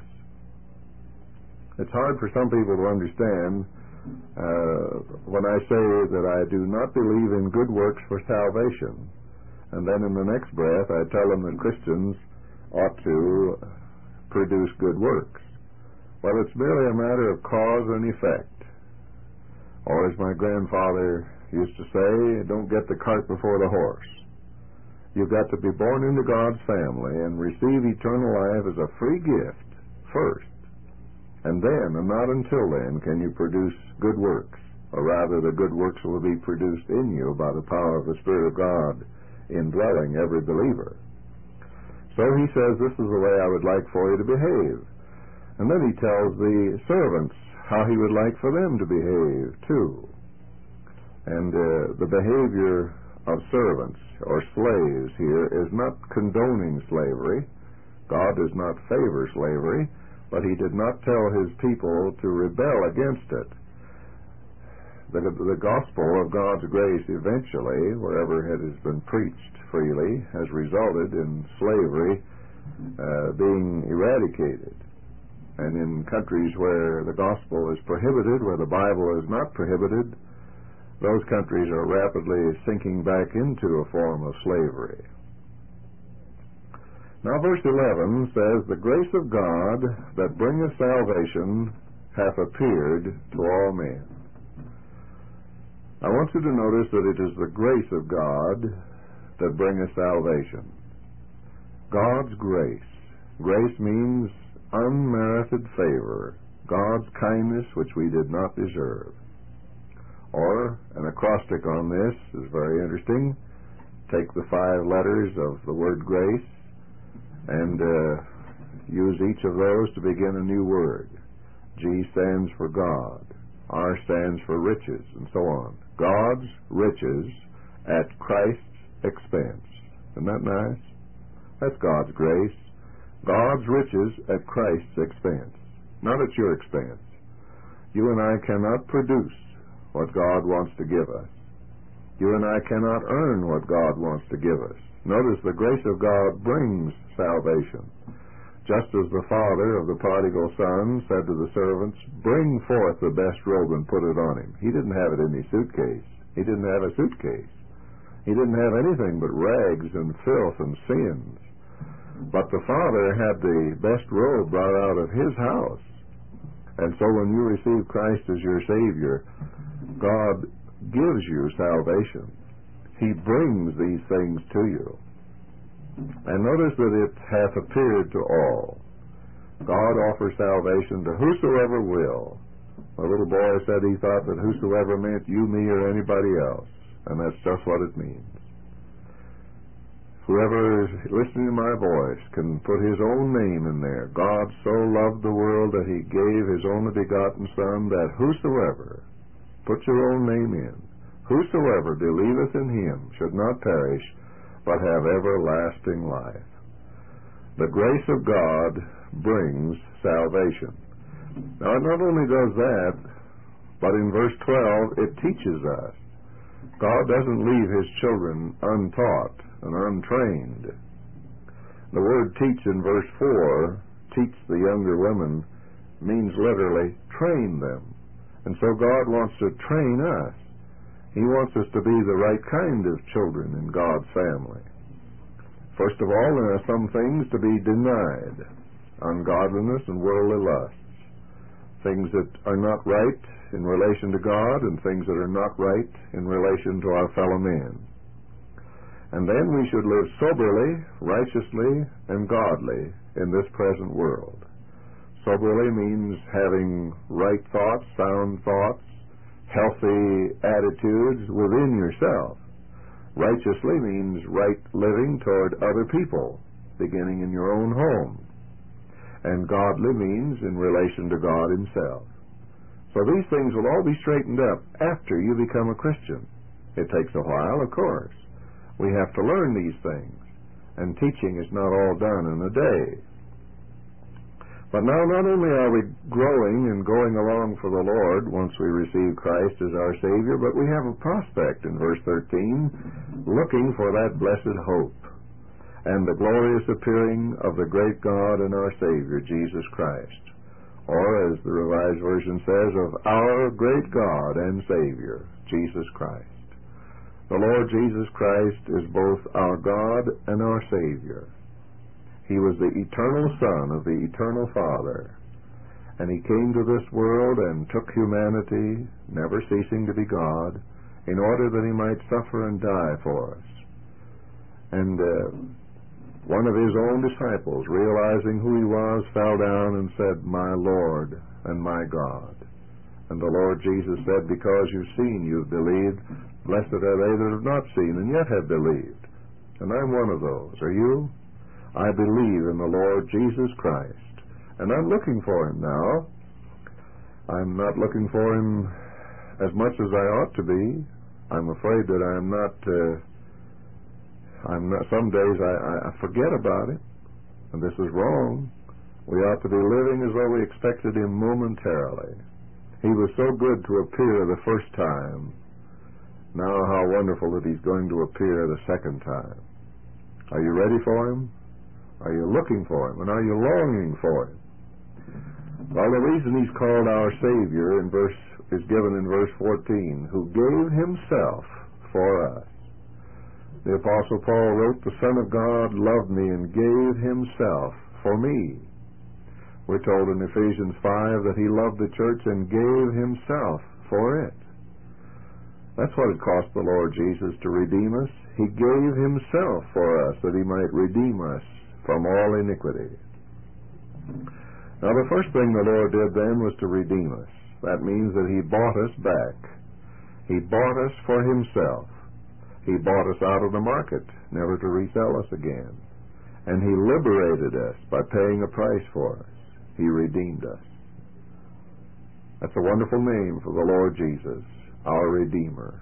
It's hard for some people to understand uh, when I say that I do not believe in good works for salvation, and then in the next breath I tell them that Christians ought to produce good works. Well, it's merely a matter of cause and effect. Or as my grandfather used to say, don't get the cart before the horse. You've got to be born into God's family and receive eternal life as a free gift first. And then, and not until then, can you produce good works. Or rather, the good works will be produced in you by the power of the Spirit of God indwelling every believer. So he says, this is the way I would like for you to behave. And then he tells the servants how he would like for them to behave, too. And uh, the behavior of servants or slaves here is not condoning slavery. God does not favor slavery, but he did not tell his people to rebel against it. The, the gospel of God's grace eventually, wherever it has been preached freely, has resulted in slavery uh, being eradicated. And in countries where the gospel is prohibited, where the Bible is not prohibited, those countries are rapidly sinking back into a form of slavery. Now verse eleven says, "The grace of God that bringeth salvation hath appeared to all men." I want you to notice that it is the grace of God that bringeth salvation. God's grace. Grace means unmerited favor, God's kindness which we did not deserve. Or, an acrostic on this is very interesting. Take the five letters of the word grace and uh, use each of those to begin a new word. G stands for God. R stands for riches, and so on. God's riches at Christ's expense. Isn't that nice? That's God's grace. God's riches at Christ's expense, not at your expense. You and I cannot produce what God wants to give us. You and I cannot earn what God wants to give us. Notice the grace of God brings salvation. Just as the father of the prodigal son said to the servants, "Bring forth the best robe and put it on him." He didn't have it in his suitcase. He didn't have a suitcase. He didn't have anything but rags and filth and sins. But the Father had the best robe brought out of His house. And so when you receive Christ as your Savior, God gives you salvation. He brings these things to you. And notice that it hath appeared to all. God offers salvation to whosoever will. A little boy said he thought that whosoever meant you, me, or anybody else. And that's just what it means. Whoever is listening to my voice can put his own name in there. God so loved the world that He gave His only begotten Son, that whosoever, put your own name in, whosoever believeth in Him should not perish, but have everlasting life. The grace of God brings salvation. Now, it not only does that, but in verse twelve, it teaches us. God doesn't leave His children untaught and untrained. The word teach in verse four, teach the younger women, means literally train them. And so God wants to train us. He wants us to be the right kind of children in God's family. First of all, there are some things to be denied. Ungodliness and worldly lusts. Things that are not right in relation to God, and things that are not right in relation to our fellow men. And then we should live soberly, righteously, and godly in this present world. Soberly means having right thoughts, sound thoughts, healthy attitudes within yourself. Righteously means right living toward other people, beginning in your own home. And godly means in relation to God Himself. So these things will all be straightened up after you become a Christian. It takes a while, of course. We have to learn these things, and teaching is not all done in a day. But now not only are we growing and going along for the Lord once we receive Christ as our Savior, but we have a prospect in verse thirteen, looking for that blessed hope and the glorious appearing of the great God and our Savior, Jesus Christ. Or, as the Revised Version says, of our great God and Savior, Jesus Christ. The Lord Jesus Christ is both our God and our Savior. He was the eternal Son of the eternal Father, and He came to this world and took humanity, never ceasing to be God, in order that He might suffer and die for us. And uh, one of His own disciples, realizing who He was, fell down and said, "My Lord and my God." And the Lord Jesus said, "Because you've seen, you've believed. Blessed are they that have not seen and yet have believed." And I'm one of those. Are you? I believe in the Lord Jesus Christ. And I'm looking for Him now. I'm not looking for Him as much as I ought to be. I'm afraid that I'm not... Uh, I'm not, some days I, I forget about it, and this is wrong. We ought to be living as though we expected Him momentarily. He was so good to appear the first time. Now how wonderful that He's going to appear the second time. Are you ready for Him? Are you looking for Him? And are you longing for Him? Well, the reason he's called our Savior in verse is given in verse fourteen, who gave himself for us. The Apostle Paul wrote, the Son of God loved me and gave himself for me. We're told in Ephesians five that he loved the church and gave himself for it. That's what it cost the Lord Jesus to redeem us. He gave himself for us that he might redeem us from all iniquity. Now, the first thing the Lord did then was to redeem us. That means that he bought us back. He bought us for himself. He bought us out of the market, never to resell us again. And he liberated us by paying a price for us. He redeemed us. That's a wonderful name for the Lord Jesus, our Redeemer.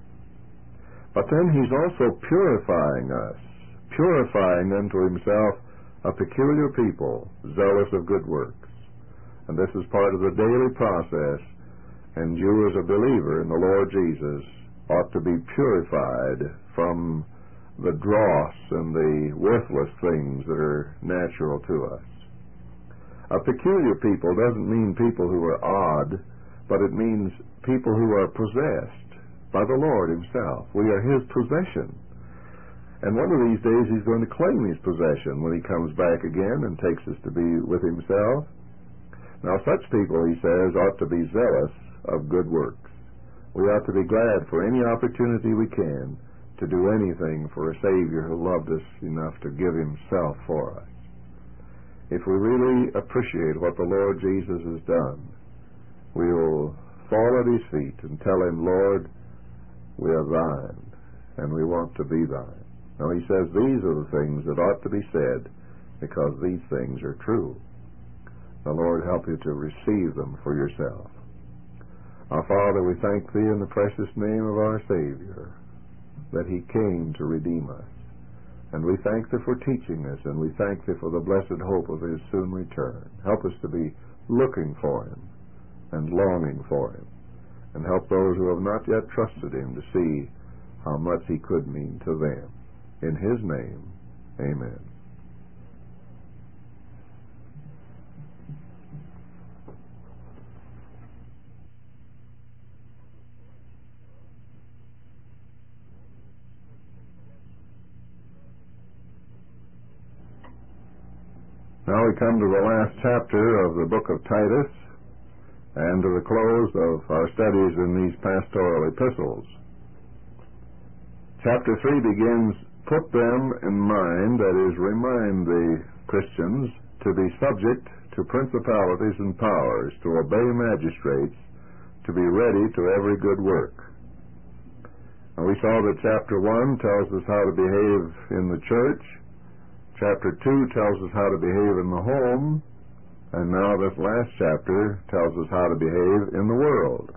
But then he's also purifying us, purifying unto himself a peculiar people, zealous of good works. And this is part of the daily process, and you as a believer in the Lord Jesus ought to be purified from the dross and the worthless things that are natural to us. A peculiar people doesn't mean people who are odd, but it means people who are possessed by the Lord himself. We are his possession. And one of these days he's going to claim his possession when he comes back again and takes us to be with himself. Now, such people, he says, ought to be zealous of good works. We ought to be glad for any opportunity we can to do anything for a Savior who loved us enough to give himself for us. If we really appreciate what the Lord Jesus has done, we will fall at his feet and tell him, Lord, we are thine, and we want to be thine. Now, he says these are the things that ought to be said because these things are true. The Lord help you to receive them for yourself. Our Father, we thank thee in the precious name of our Savior that he came to redeem us. And we thank thee for teaching us, and we thank thee for the blessed hope of his soon return. Help us to be looking for him and longing for him, and help those who have not yet trusted him to see how much he could mean to them. In his name, amen. Now we come to the last chapter of the book of Titus and to the close of our studies in these pastoral epistles. Chapter three begins, put them in mind, that is, remind the Christians to be subject to principalities and powers, to obey magistrates, to be ready to every good work. And we saw that chapter one tells us how to behave in the church. Chapter two tells us how to behave in the home, and now this last chapter tells us how to behave in the world.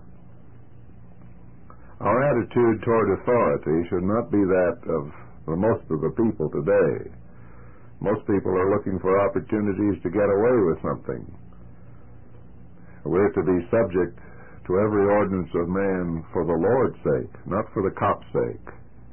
Our attitude toward authority should not be that of the most of the people today. Most people are looking for opportunities to get away with something. We're to be subject to every ordinance of man for the Lord's sake, not for the cop's sake.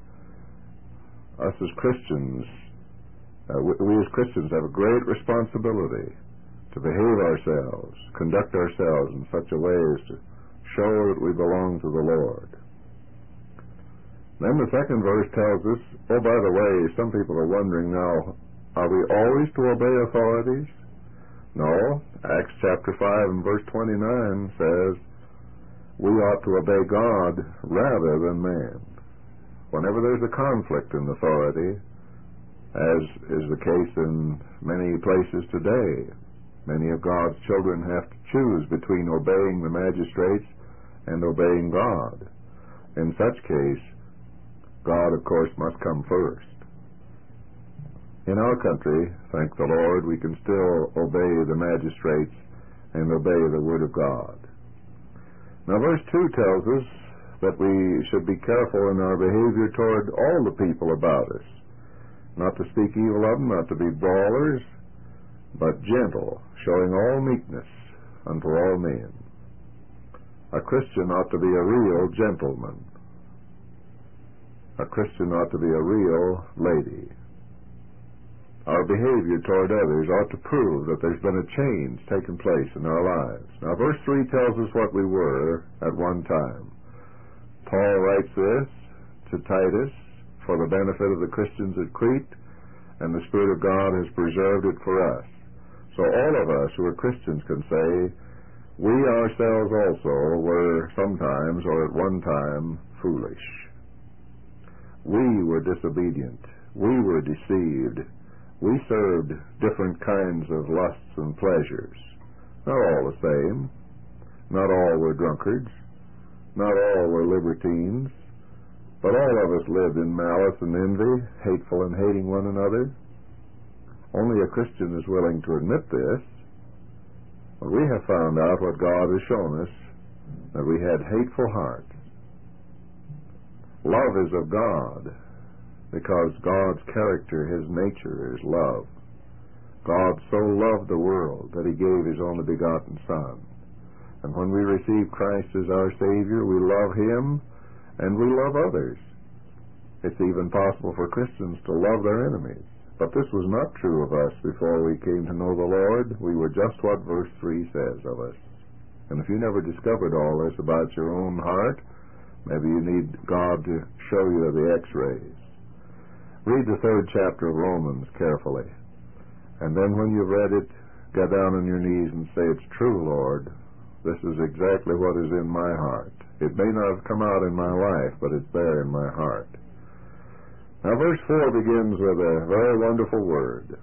Us as Christians, Uh, we, we as Christians have a great responsibility to behave ourselves, conduct ourselves in such a way as to show that we belong to the Lord. Then the second verse tells us, oh, by the way, some people are wondering now, are we always to obey authorities? No. Acts chapter five and verse twenty-nine says, we ought to obey God rather than man. Whenever there's a conflict in authority, as is the case in many places today, many of God's children have to choose between obeying the magistrates and obeying God. In such case, God, of course, must come first. In our country, thank the Lord, we can still obey the magistrates and obey the Word of God. Now, verse two tells us that we should be careful in our behavior toward all the people about us. Not to speak evil of them, not to be brawlers, but gentle, showing all meekness unto all men. A Christian ought to be a real gentleman. A Christian ought to be a real lady. Our behavior toward others ought to prove that there's been a change taking place in our lives. Now, verse three tells us what we were at one time. Paul writes this to Titus for the benefit of the Christians at Crete, and the Spirit of God has preserved it for us. So all of us who are Christians can say, we ourselves also were sometimes or at one time foolish. We were disobedient. We were deceived. We served different kinds of lusts and pleasures. Not all the same. Not all were drunkards. Not all were libertines. But all of us lived in malice and envy, hateful and hating one another. Only a Christian is willing to admit this. But we have found out what God has shown us, that we had hateful hearts. Love is of God, because God's character, His nature, is love. God so loved the world that He gave His only begotten Son. And when we receive Christ as our Savior, we love Him and we love others. It's even possible for Christians to love their enemies. But this was not true of us before we came to know the Lord. We were just what verse three says of us. And if you never discovered all this about your own heart, maybe you need God to show you the x-rays. Read the third chapter of Romans carefully. And then when you've read it, get down on your knees and say, it's true, Lord. This is exactly what is in my heart. It may not have come out in my life, but it's there in my heart. Now, verse four begins with a very wonderful word.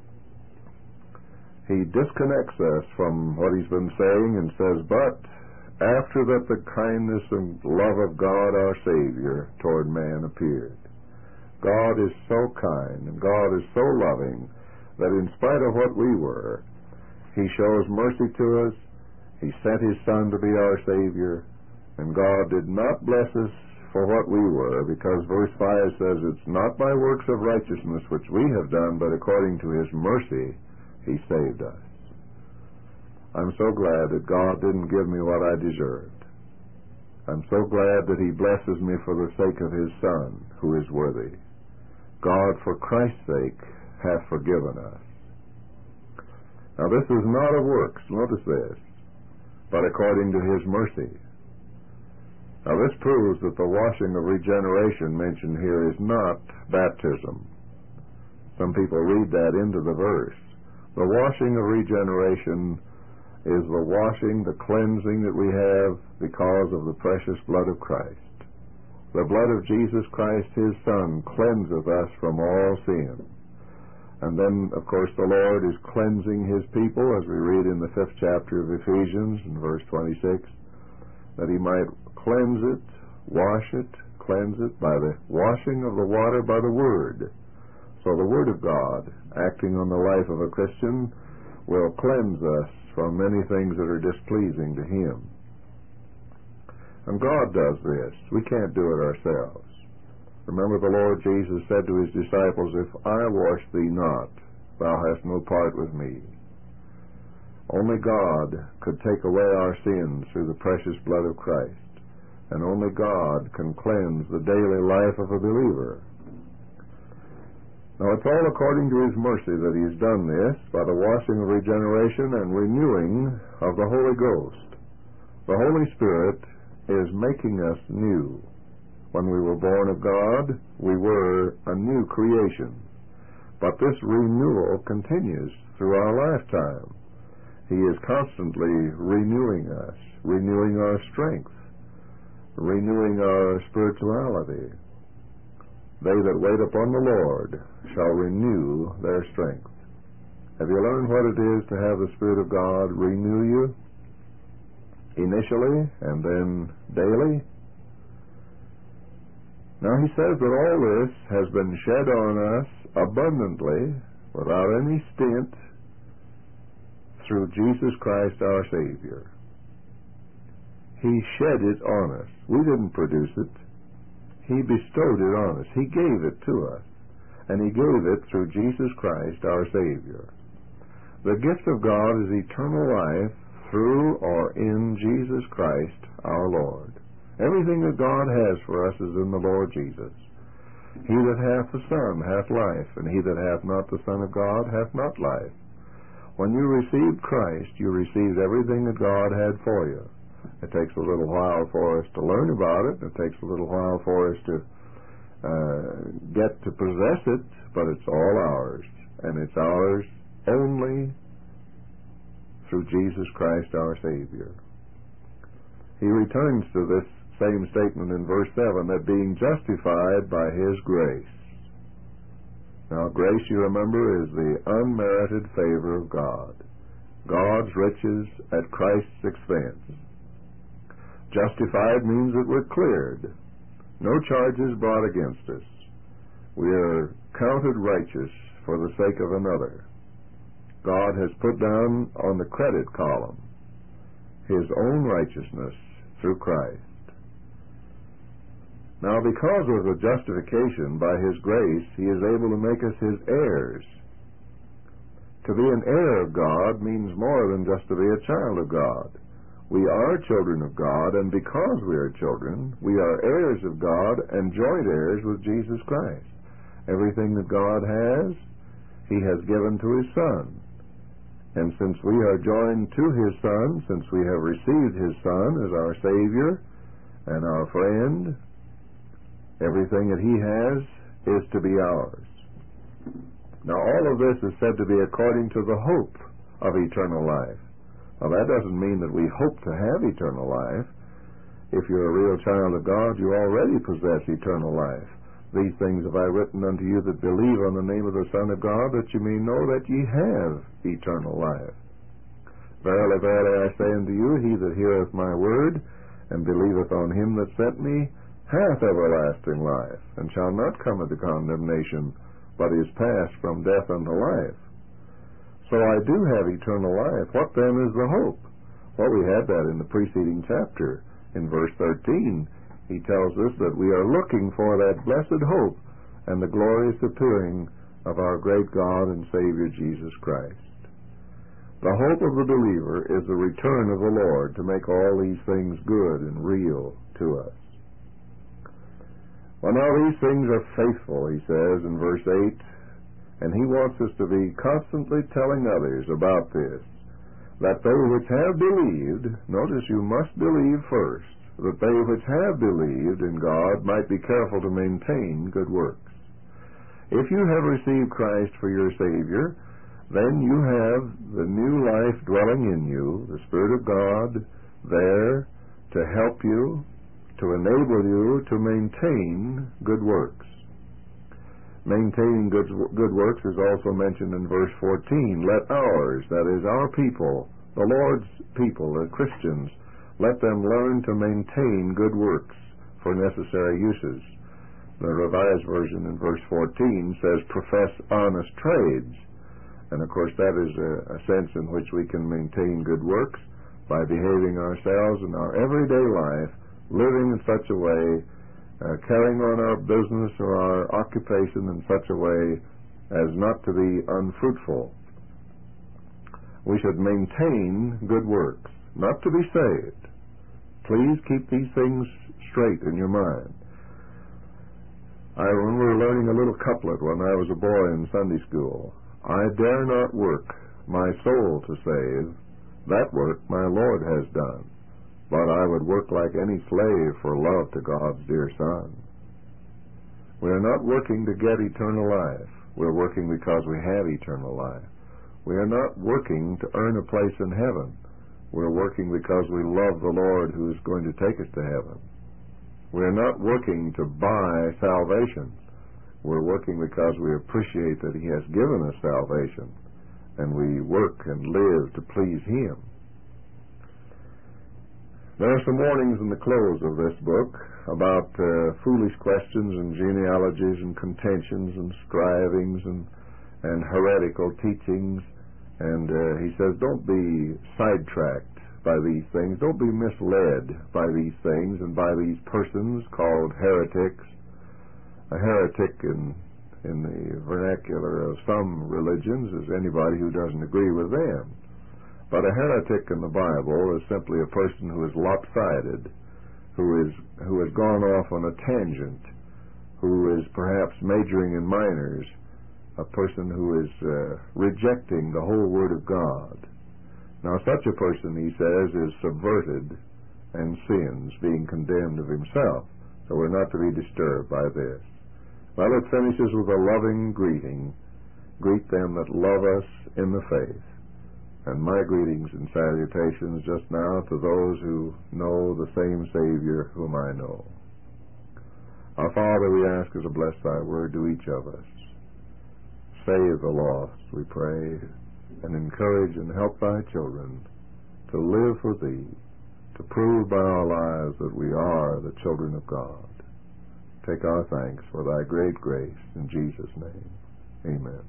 He disconnects us from what he's been saying and says, but after that the kindness and love of God our Savior toward man appeared. God is so kind and God is so loving that in spite of what we were, He shows mercy to us. He sent His Son to be our Savior, and God did not bless us for what we were, because verse five says, it's not by works of righteousness which we have done, but according to His mercy He saved us. I'm so glad that God didn't give me what I deserved. I'm so glad that He blesses me for the sake of His Son, who is worthy. God, for Christ's sake, hath forgiven us. Now this is not of works, notice this, but according to His mercy. Now this proves that the washing of regeneration mentioned here is not baptism. Some people read that into the verse. The washing of regeneration is the washing, the cleansing that we have because of the precious blood of Christ. The blood of Jesus Christ, His Son, cleanseth us from all sin. And then, of course, the Lord is cleansing His people, as we read in the fifth chapter of Ephesians, in verse twenty-six, that He might cleanse it, wash it, cleanse it by the washing of the water by the Word. So the Word of God, acting on the life of a Christian, will cleanse us from many things that are displeasing to Him. And God does this. We can't do it ourselves. Remember, the Lord Jesus said to His disciples, if I wash thee not, thou hast no part with me. Only God could take away our sins through the precious blood of Christ. And only God can cleanse the daily life of a believer. Now, it's all according to His mercy that He has done this by the washing of regeneration and renewing of the Holy Ghost. The Holy Spirit is making us new. When we were born of God, we were a new creation. But this renewal continues through our lifetime. He is constantly renewing us, renewing our strength, renewing our spirituality. They that wait upon the Lord shall renew their strength. Have you learned what it is to have the Spirit of God renew you? Initially and then daily? Now he says that all this has been shed on us abundantly, without any stint, through Jesus Christ our Savior. He shed it on us. We didn't produce it. He bestowed it on us. He gave it to us. And He gave it through Jesus Christ our Savior. The gift of God is eternal life through or in Jesus Christ our Lord. Everything that God has for us is in the Lord Jesus. He that hath the Son hath life, and he that hath not the Son of God hath not life. When you received Christ, you received everything that God had for you. It takes a little while for us to learn about it. It takes a little while for us to uh, get to possess it, but it's all ours. And it's ours only through Jesus Christ our Savior. He returns to this same statement in verse seven, that being justified by His grace. Now, grace, you remember, is the unmerited favor of God. God's riches at Christ's expense. Justified means that we're cleared. No charges brought against us. We are counted righteous for the sake of another. God has put down on the credit column His own righteousness through Christ. Now, because of the justification by His grace, He is able to make us His heirs. To be an heir of God means more than just to be a child of God. We are children of God, and because we are children, we are heirs of God and joint heirs with Jesus Christ. Everything that God has, He has given to His Son. And since we are joined to His Son, since we have received His Son as our Savior and our friend, everything that He has is to be ours. Now, all of this is said to be according to the hope of eternal life. Now, that doesn't mean that we hope to have eternal life. If you're a real child of God, you already possess eternal life. These things have I written unto you that believe on the name of the Son of God, that you may know that ye have eternal life. Verily, verily, I say unto you, he that heareth my word, and believeth on Him that sent me, hath everlasting life, and shall not come into condemnation, but is passed from death unto life. So I do have eternal life. What then is the hope? Well, we had that in the preceding chapter. In verse thirteen, he tells us that we are looking for that blessed hope and the glorious appearing of our great God and Savior Jesus Christ. The hope of the believer is the return of the Lord to make all these things good and real to us. Well, now these things are faithful, he says in verse eight, and he wants us to be constantly telling others about this, that they which have believed, notice you must believe first, that they which have believed in God might be careful to maintain good works. If you have received Christ for your Savior, then you have the new life dwelling in you, the Spirit of God there to help you, to enable you to maintain good works. Maintaining good, good works is also mentioned in verse fourteen. Let ours, that is our people, the Lord's people, the Christians, let them learn to maintain good works for necessary uses. The Revised Version in verse fourteen says, profess honest trades. And of course that is a, a sense in which we can maintain good works by behaving ourselves in our everyday life, living in such a way, uh, carrying on our business or our occupation in such a way as not to be unfruitful. We should maintain good works, not to be saved. Please keep these things straight in your mind. I remember learning a little couplet when I was a boy in Sunday school. I dare not work my soul to save, that work my Lord has done. But I would work like any slave for love to God's dear Son. We are not working to get eternal life. We're working because we have eternal life. We are not working to earn a place in heaven. We're working because we love the Lord who is going to take us to heaven. We're not working to buy salvation. We're working because we appreciate that He has given us salvation, and we work and live to please Him. There are some warnings in the close of this book about uh, foolish questions and genealogies and contentions and strivings and, and heretical teachings. And uh, he says, don't be sidetracked by these things. Don't be misled by these things and by these persons called heretics. A heretic in, in the vernacular of some religions is anybody who doesn't agree with them. But a heretic in the Bible is simply a person who is lopsided, who is who has gone off on a tangent who is perhaps majoring in minors, a person who is uh, rejecting the whole Word of God. Now, such a person, he says, is subverted and sins, being condemned of himself. So we're not to be disturbed by this. Well, it finishes with a loving greeting. Greet them that love us in the faith. And my greetings and salutations just now to those who know the same Savior whom I know. Our Father, we ask as a bless thy word to each of us. Save the lost, we pray, and encourage and help thy children to live for thee, to prove by our lives that we are the children of God. Take our thanks for thy great grace in Jesus' name. Amen.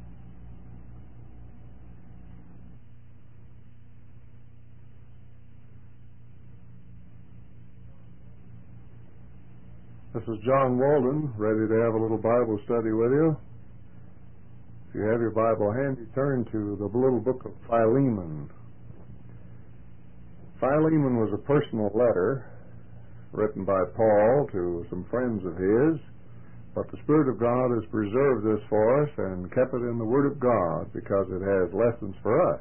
This is John Walden, ready to have a little Bible study with you. If you have your Bible handy, turn to the little book of Philemon. Philemon was a personal letter written by Paul to some friends of his, but the Spirit of God has preserved this for us and kept it in the Word of God because it has lessons for us.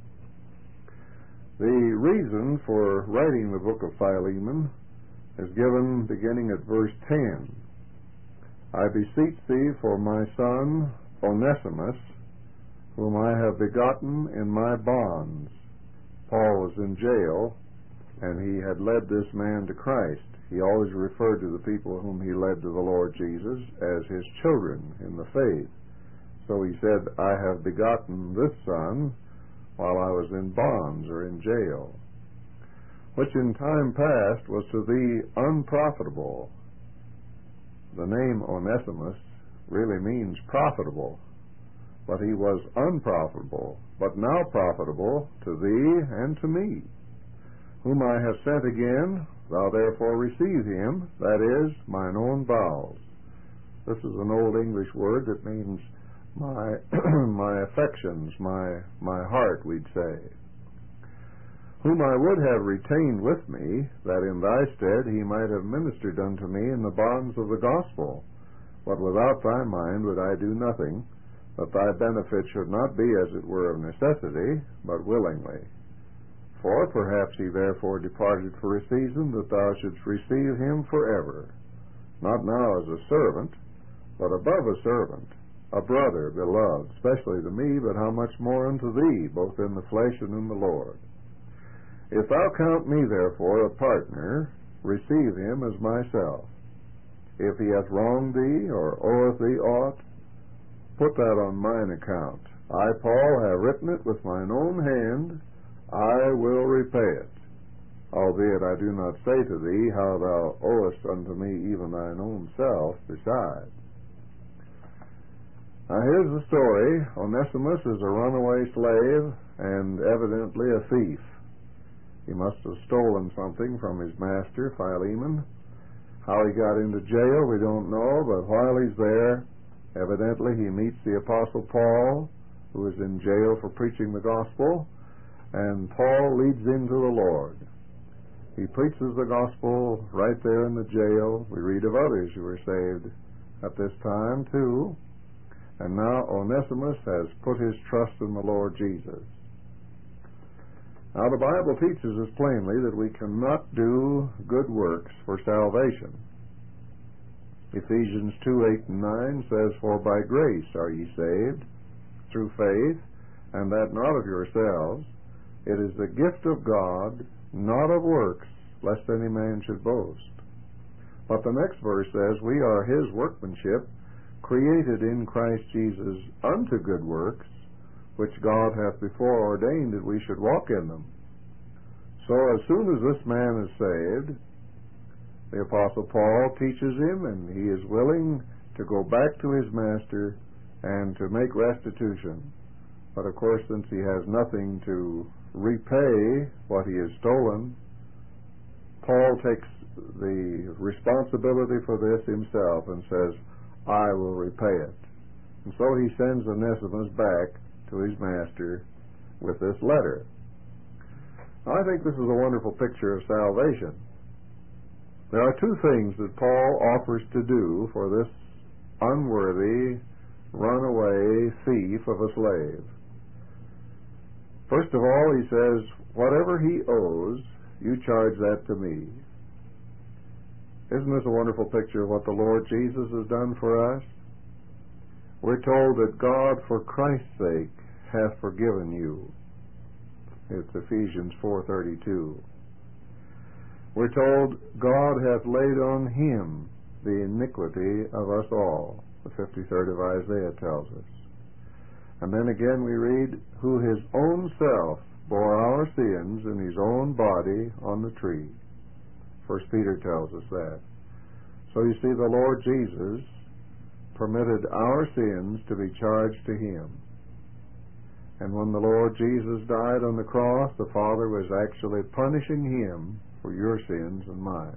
The reason for writing the book of Philemon is given beginning at verse ten. I beseech thee for my son Onesimus, whom I have begotten in my bonds. Paul was in jail, and he had led this man to Christ. He always referred to the people whom he led to the Lord Jesus as his children in the faith. So he said, I have begotten this son while I was in bonds or in jail, which in time past was to thee unprofitable. The name Onesimus really means profitable, but he was unprofitable, but now profitable to thee and to me, whom I have sent again. Thou therefore receive him, that is, mine own bowels. This is an old English word that means my my affections, my my heart, we'd say, whom I would have retained with me, that in thy stead he might have ministered unto me in the bonds of the gospel. But without thy mind would I do nothing, that thy benefit should not be as it were of necessity, but willingly. For perhaps he therefore departed for a season, that thou shouldst receive him forever, not now as a servant, but above a servant, a brother beloved, especially to me, but how much more unto thee, both in the flesh and in the Lord. If thou count me therefore a partner, receive him as myself. If he hath wronged thee, or oweth thee aught, put that on mine account. I, Paul, have written it with mine own hand, I will repay it. Albeit I do not say to thee how thou owest unto me even thine own self beside. Now here's the story. Onesimus is a runaway slave and evidently a thief. He must have stolen something from his master, Philemon. How he got into jail, we don't know, but while he's there, evidently he meets the Apostle Paul, who is in jail for preaching the gospel, and Paul leads him to the Lord. He preaches the gospel right there in the jail. We read of others who were saved at this time, too. And now Onesimus has put his trust in the Lord Jesus. Now, the Bible teaches us plainly that we cannot do good works for salvation. Ephesians two, eight and nine says, For by grace are ye saved, through faith, and that not of yourselves. It is the gift of God, not of works, lest any man should boast. But the next verse says, We are his workmanship, created in Christ Jesus unto good works, which God hath before ordained that we should walk in them. So as soon as this man is saved, the Apostle Paul teaches him, and he is willing to go back to his master and to make restitution. But of course, since he has nothing to repay what he has stolen, Paul takes the responsibility for this himself and says, I will repay it. And so he sends Onesimus back to his master with this letter. Now, I think this is a wonderful picture of salvation. There are two things that Paul offers to do for this unworthy, runaway thief of a slave. First of all, he says, whatever he owes, you charge that to me. Isn't this a wonderful picture of what the Lord Jesus has done for us? We're told that God, for Christ's sake, hath forgiven you. It's Ephesians four thirty-two. We're told God hath laid on him the iniquity of us all. The fifty-third of Isaiah tells us. And then again we read, who his own self bore our sins in his own body on the tree. First Peter tells us that. So you see, the Lord Jesus permitted our sins to be charged to him. And when the Lord Jesus died on the cross, the Father was actually punishing him for your sins and mine.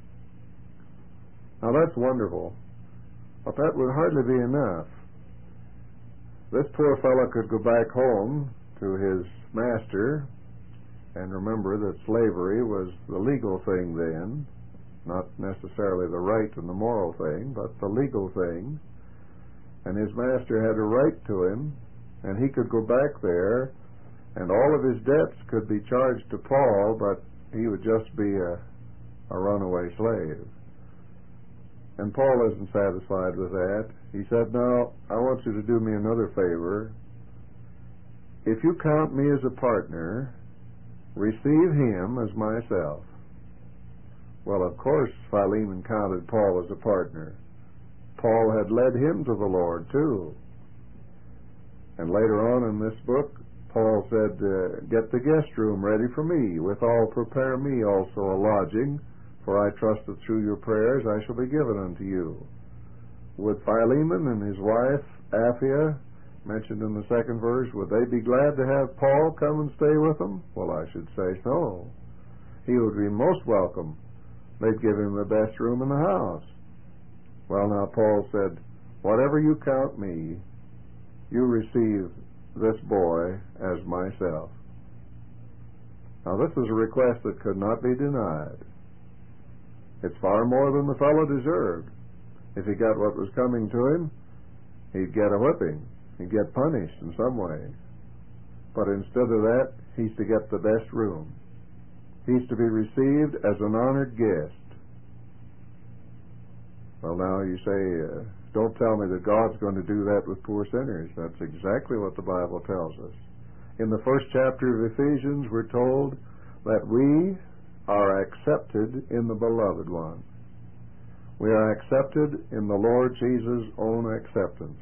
Now that's wonderful, but that would hardly be enough. This poor fellow could go back home to his master, and remember that slavery was the legal thing then, not necessarily the right and the moral thing, but the legal thing. And his master had a right to him, and he could go back there, and all of his debts could be charged to Paul, but he would just be a, a runaway slave. And Paul isn't satisfied with that. He said, now, I want you to do me another favor. If you count me as a partner, receive him as myself. Well, of course, Philemon counted Paul as a partner. Paul had led him to the Lord, too. And later on in this book, Paul said, uh, get the guest room ready for me. Withal prepare me also a lodging, for I trust that through your prayers I shall be given unto you. Would Philemon and his wife, Apphia, mentioned in the second verse, would they be glad to have Paul come and stay with them? Well, I should say so. He would be most welcome. They'd give him the best room in the house. Well, now, Paul said, whatever you count me, you receive this boy as myself. Now, this is a request that could not be denied. It's far more than the fellow deserved. If he got what was coming to him, he'd get a whipping. He'd get punished in some way. But instead of that, he's to get the best room. He's to be received as an honored guest. Well, now you say, uh, don't tell me that God's going to do that with poor sinners. That's exactly what the Bible tells us. In the first chapter of Ephesians, we're told that we are accepted in the Beloved One. We are accepted in the Lord Jesus' own acceptance.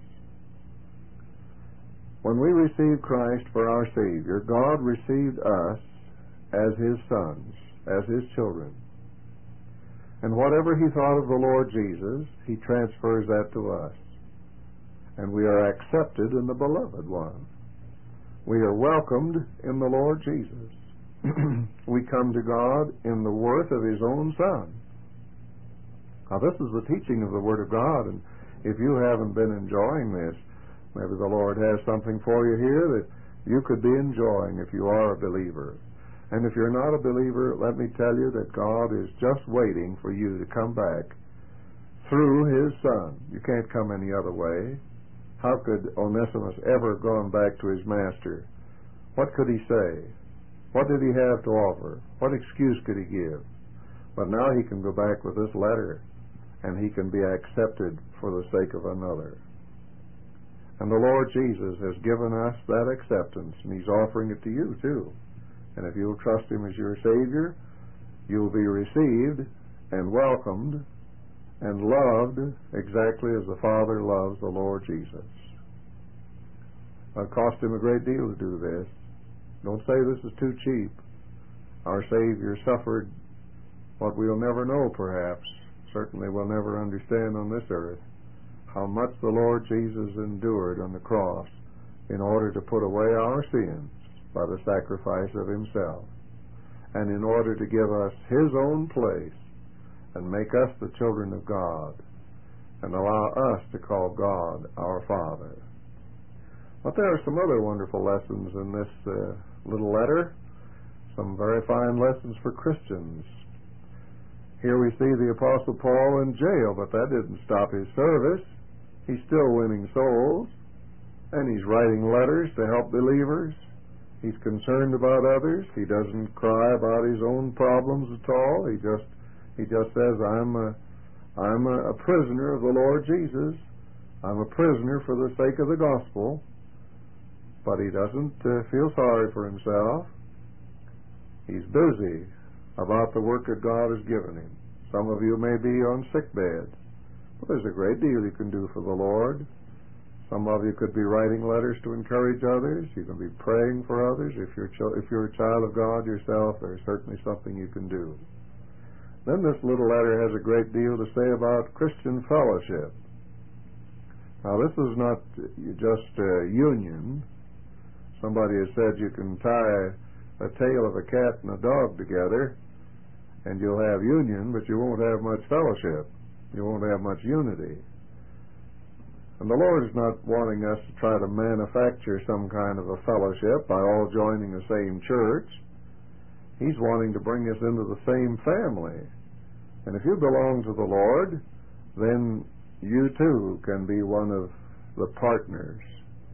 When we received Christ for our Savior, God received us as his sons, as his children. And whatever he thought of the Lord Jesus, he transfers that to us. And we are accepted in the Beloved One. We are welcomed in the Lord Jesus. We come to God in the worth of his own Son. Now, this is the teaching of the Word of God, and if you haven't been enjoying this, maybe the Lord has something for you here that you could be enjoying if you are a believer. And if you're not a believer, let me tell you that God is just waiting for you to come back through his Son. You can't come any other way. How could Onesimus ever have gone back to his master? What could he say? What did he have to offer? What excuse could he give? But now he can go back with this letter, and he can be accepted for the sake of another. And the Lord Jesus has given us that acceptance, and he's offering it to you too. And if you'll trust him as your Savior, you'll be received and welcomed and loved exactly as the Father loves the Lord Jesus. It cost him a great deal to do this. Don't say this is too cheap. Our Savior suffered what we'll never know, perhaps. Certainly we'll never understand on this earth how much the Lord Jesus endured on the cross in order to put away our sins by the sacrifice of himself, and in order to give us his own place and make us the children of God and allow us to call God our Father. But there are some other wonderful lessons in this uh, little letter, some very fine lessons for Christians. Here we see the Apostle Paul in jail, but that didn't stop his service. He's still winning souls, and he's writing letters to help believers. He's concerned about others. He doesn't cry about his own problems at all. He just he just says, I'm a, I'm a, a prisoner of the Lord Jesus. I'm a prisoner for the sake of the gospel. But he doesn't uh, feel sorry for himself. He's busy about the work that God has given him. Some of you may be on sick beds. Well, there's a great deal you can do for the Lord. Some of you could be writing letters to encourage others. You can be praying for others. If you're, ch- if you're a child of God yourself, there's certainly something you can do. Then this little letter has a great deal to say about Christian fellowship. Now, this is not just a union. Somebody has said you can tie a tail of a cat and a dog together, and you'll have union, but you won't have much fellowship. You won't have much unity. And the Lord is not wanting us to try to manufacture some kind of a fellowship by all joining the same church. He's wanting to bring us into the same family. And if you belong to the Lord, then you too can be one of the partners.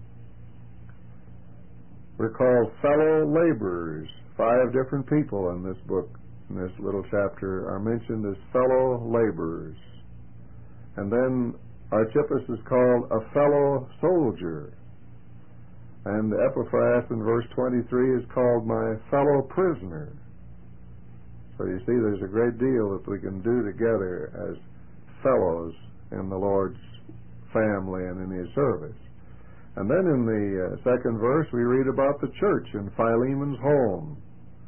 We're called fellow laborers. Five different people in this book, in this little chapter, are mentioned as fellow laborers. And then Archippus is called a fellow soldier. And Epaphras in verse twenty-three is called my fellow prisoner. So you see, there's a great deal that we can do together as fellows in the Lord's family and in His service. And then in the uh, second verse we read about the church in Philemon's home.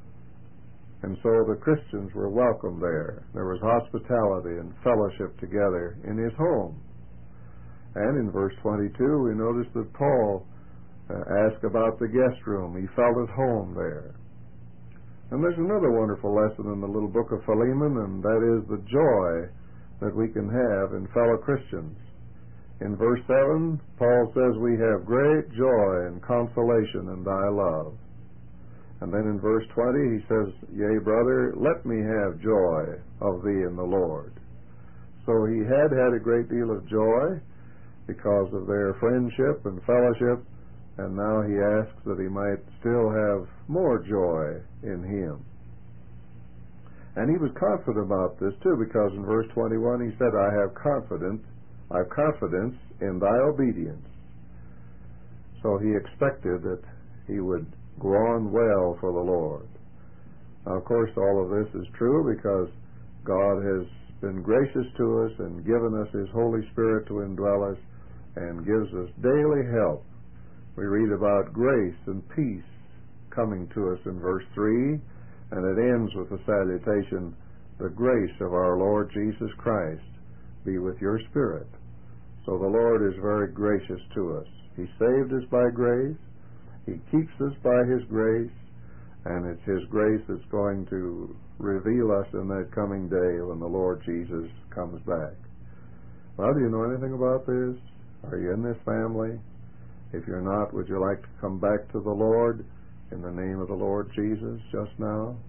And so the Christians were welcome there. There was hospitality and fellowship together in his home. And in verse twenty-two we notice that Paul uh, asked about the guest room. He felt at home there. And there's another wonderful lesson in the little book of Philemon, and that is the joy that we can have in fellow Christians. In verse seven, Paul says, we have great joy and consolation in thy love. And then in verse twenty he says, yea, brother, let me have joy of thee in the Lord. So he had had a great deal of joy because of their friendship and fellowship, and now he asks that he might still have more joy in him. And he was confident about this too, because in verse twenty-one he said, I have confidence, I have confidence in thy obedience. So he expected that he would go on well for the Lord. Now, of course, all of this is true because God has been gracious to us and given us His Holy Spirit to indwell us and gives us daily help. We read about grace and peace coming to us in verse three, and it ends with the salutation, the grace of our Lord Jesus Christ be with your spirit. So the Lord is very gracious to us. He saved us by grace. He keeps us by His grace, and it's His grace that's going to reveal us in that coming day when the Lord Jesus comes back. Well, do you know anything about this? Are you in this family? If you're not, would you like to come back to the Lord in the name of the Lord Jesus just now?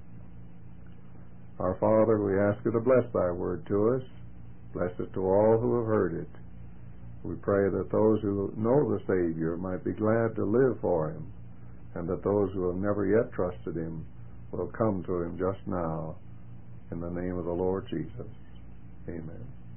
Our Father, we ask you to bless thy word to us. Bless it to all who have heard it. We pray that those who know the Savior might be glad to live for Him, and that those who have never yet trusted Him will come to Him just now. In the name of the Lord Jesus. Amen.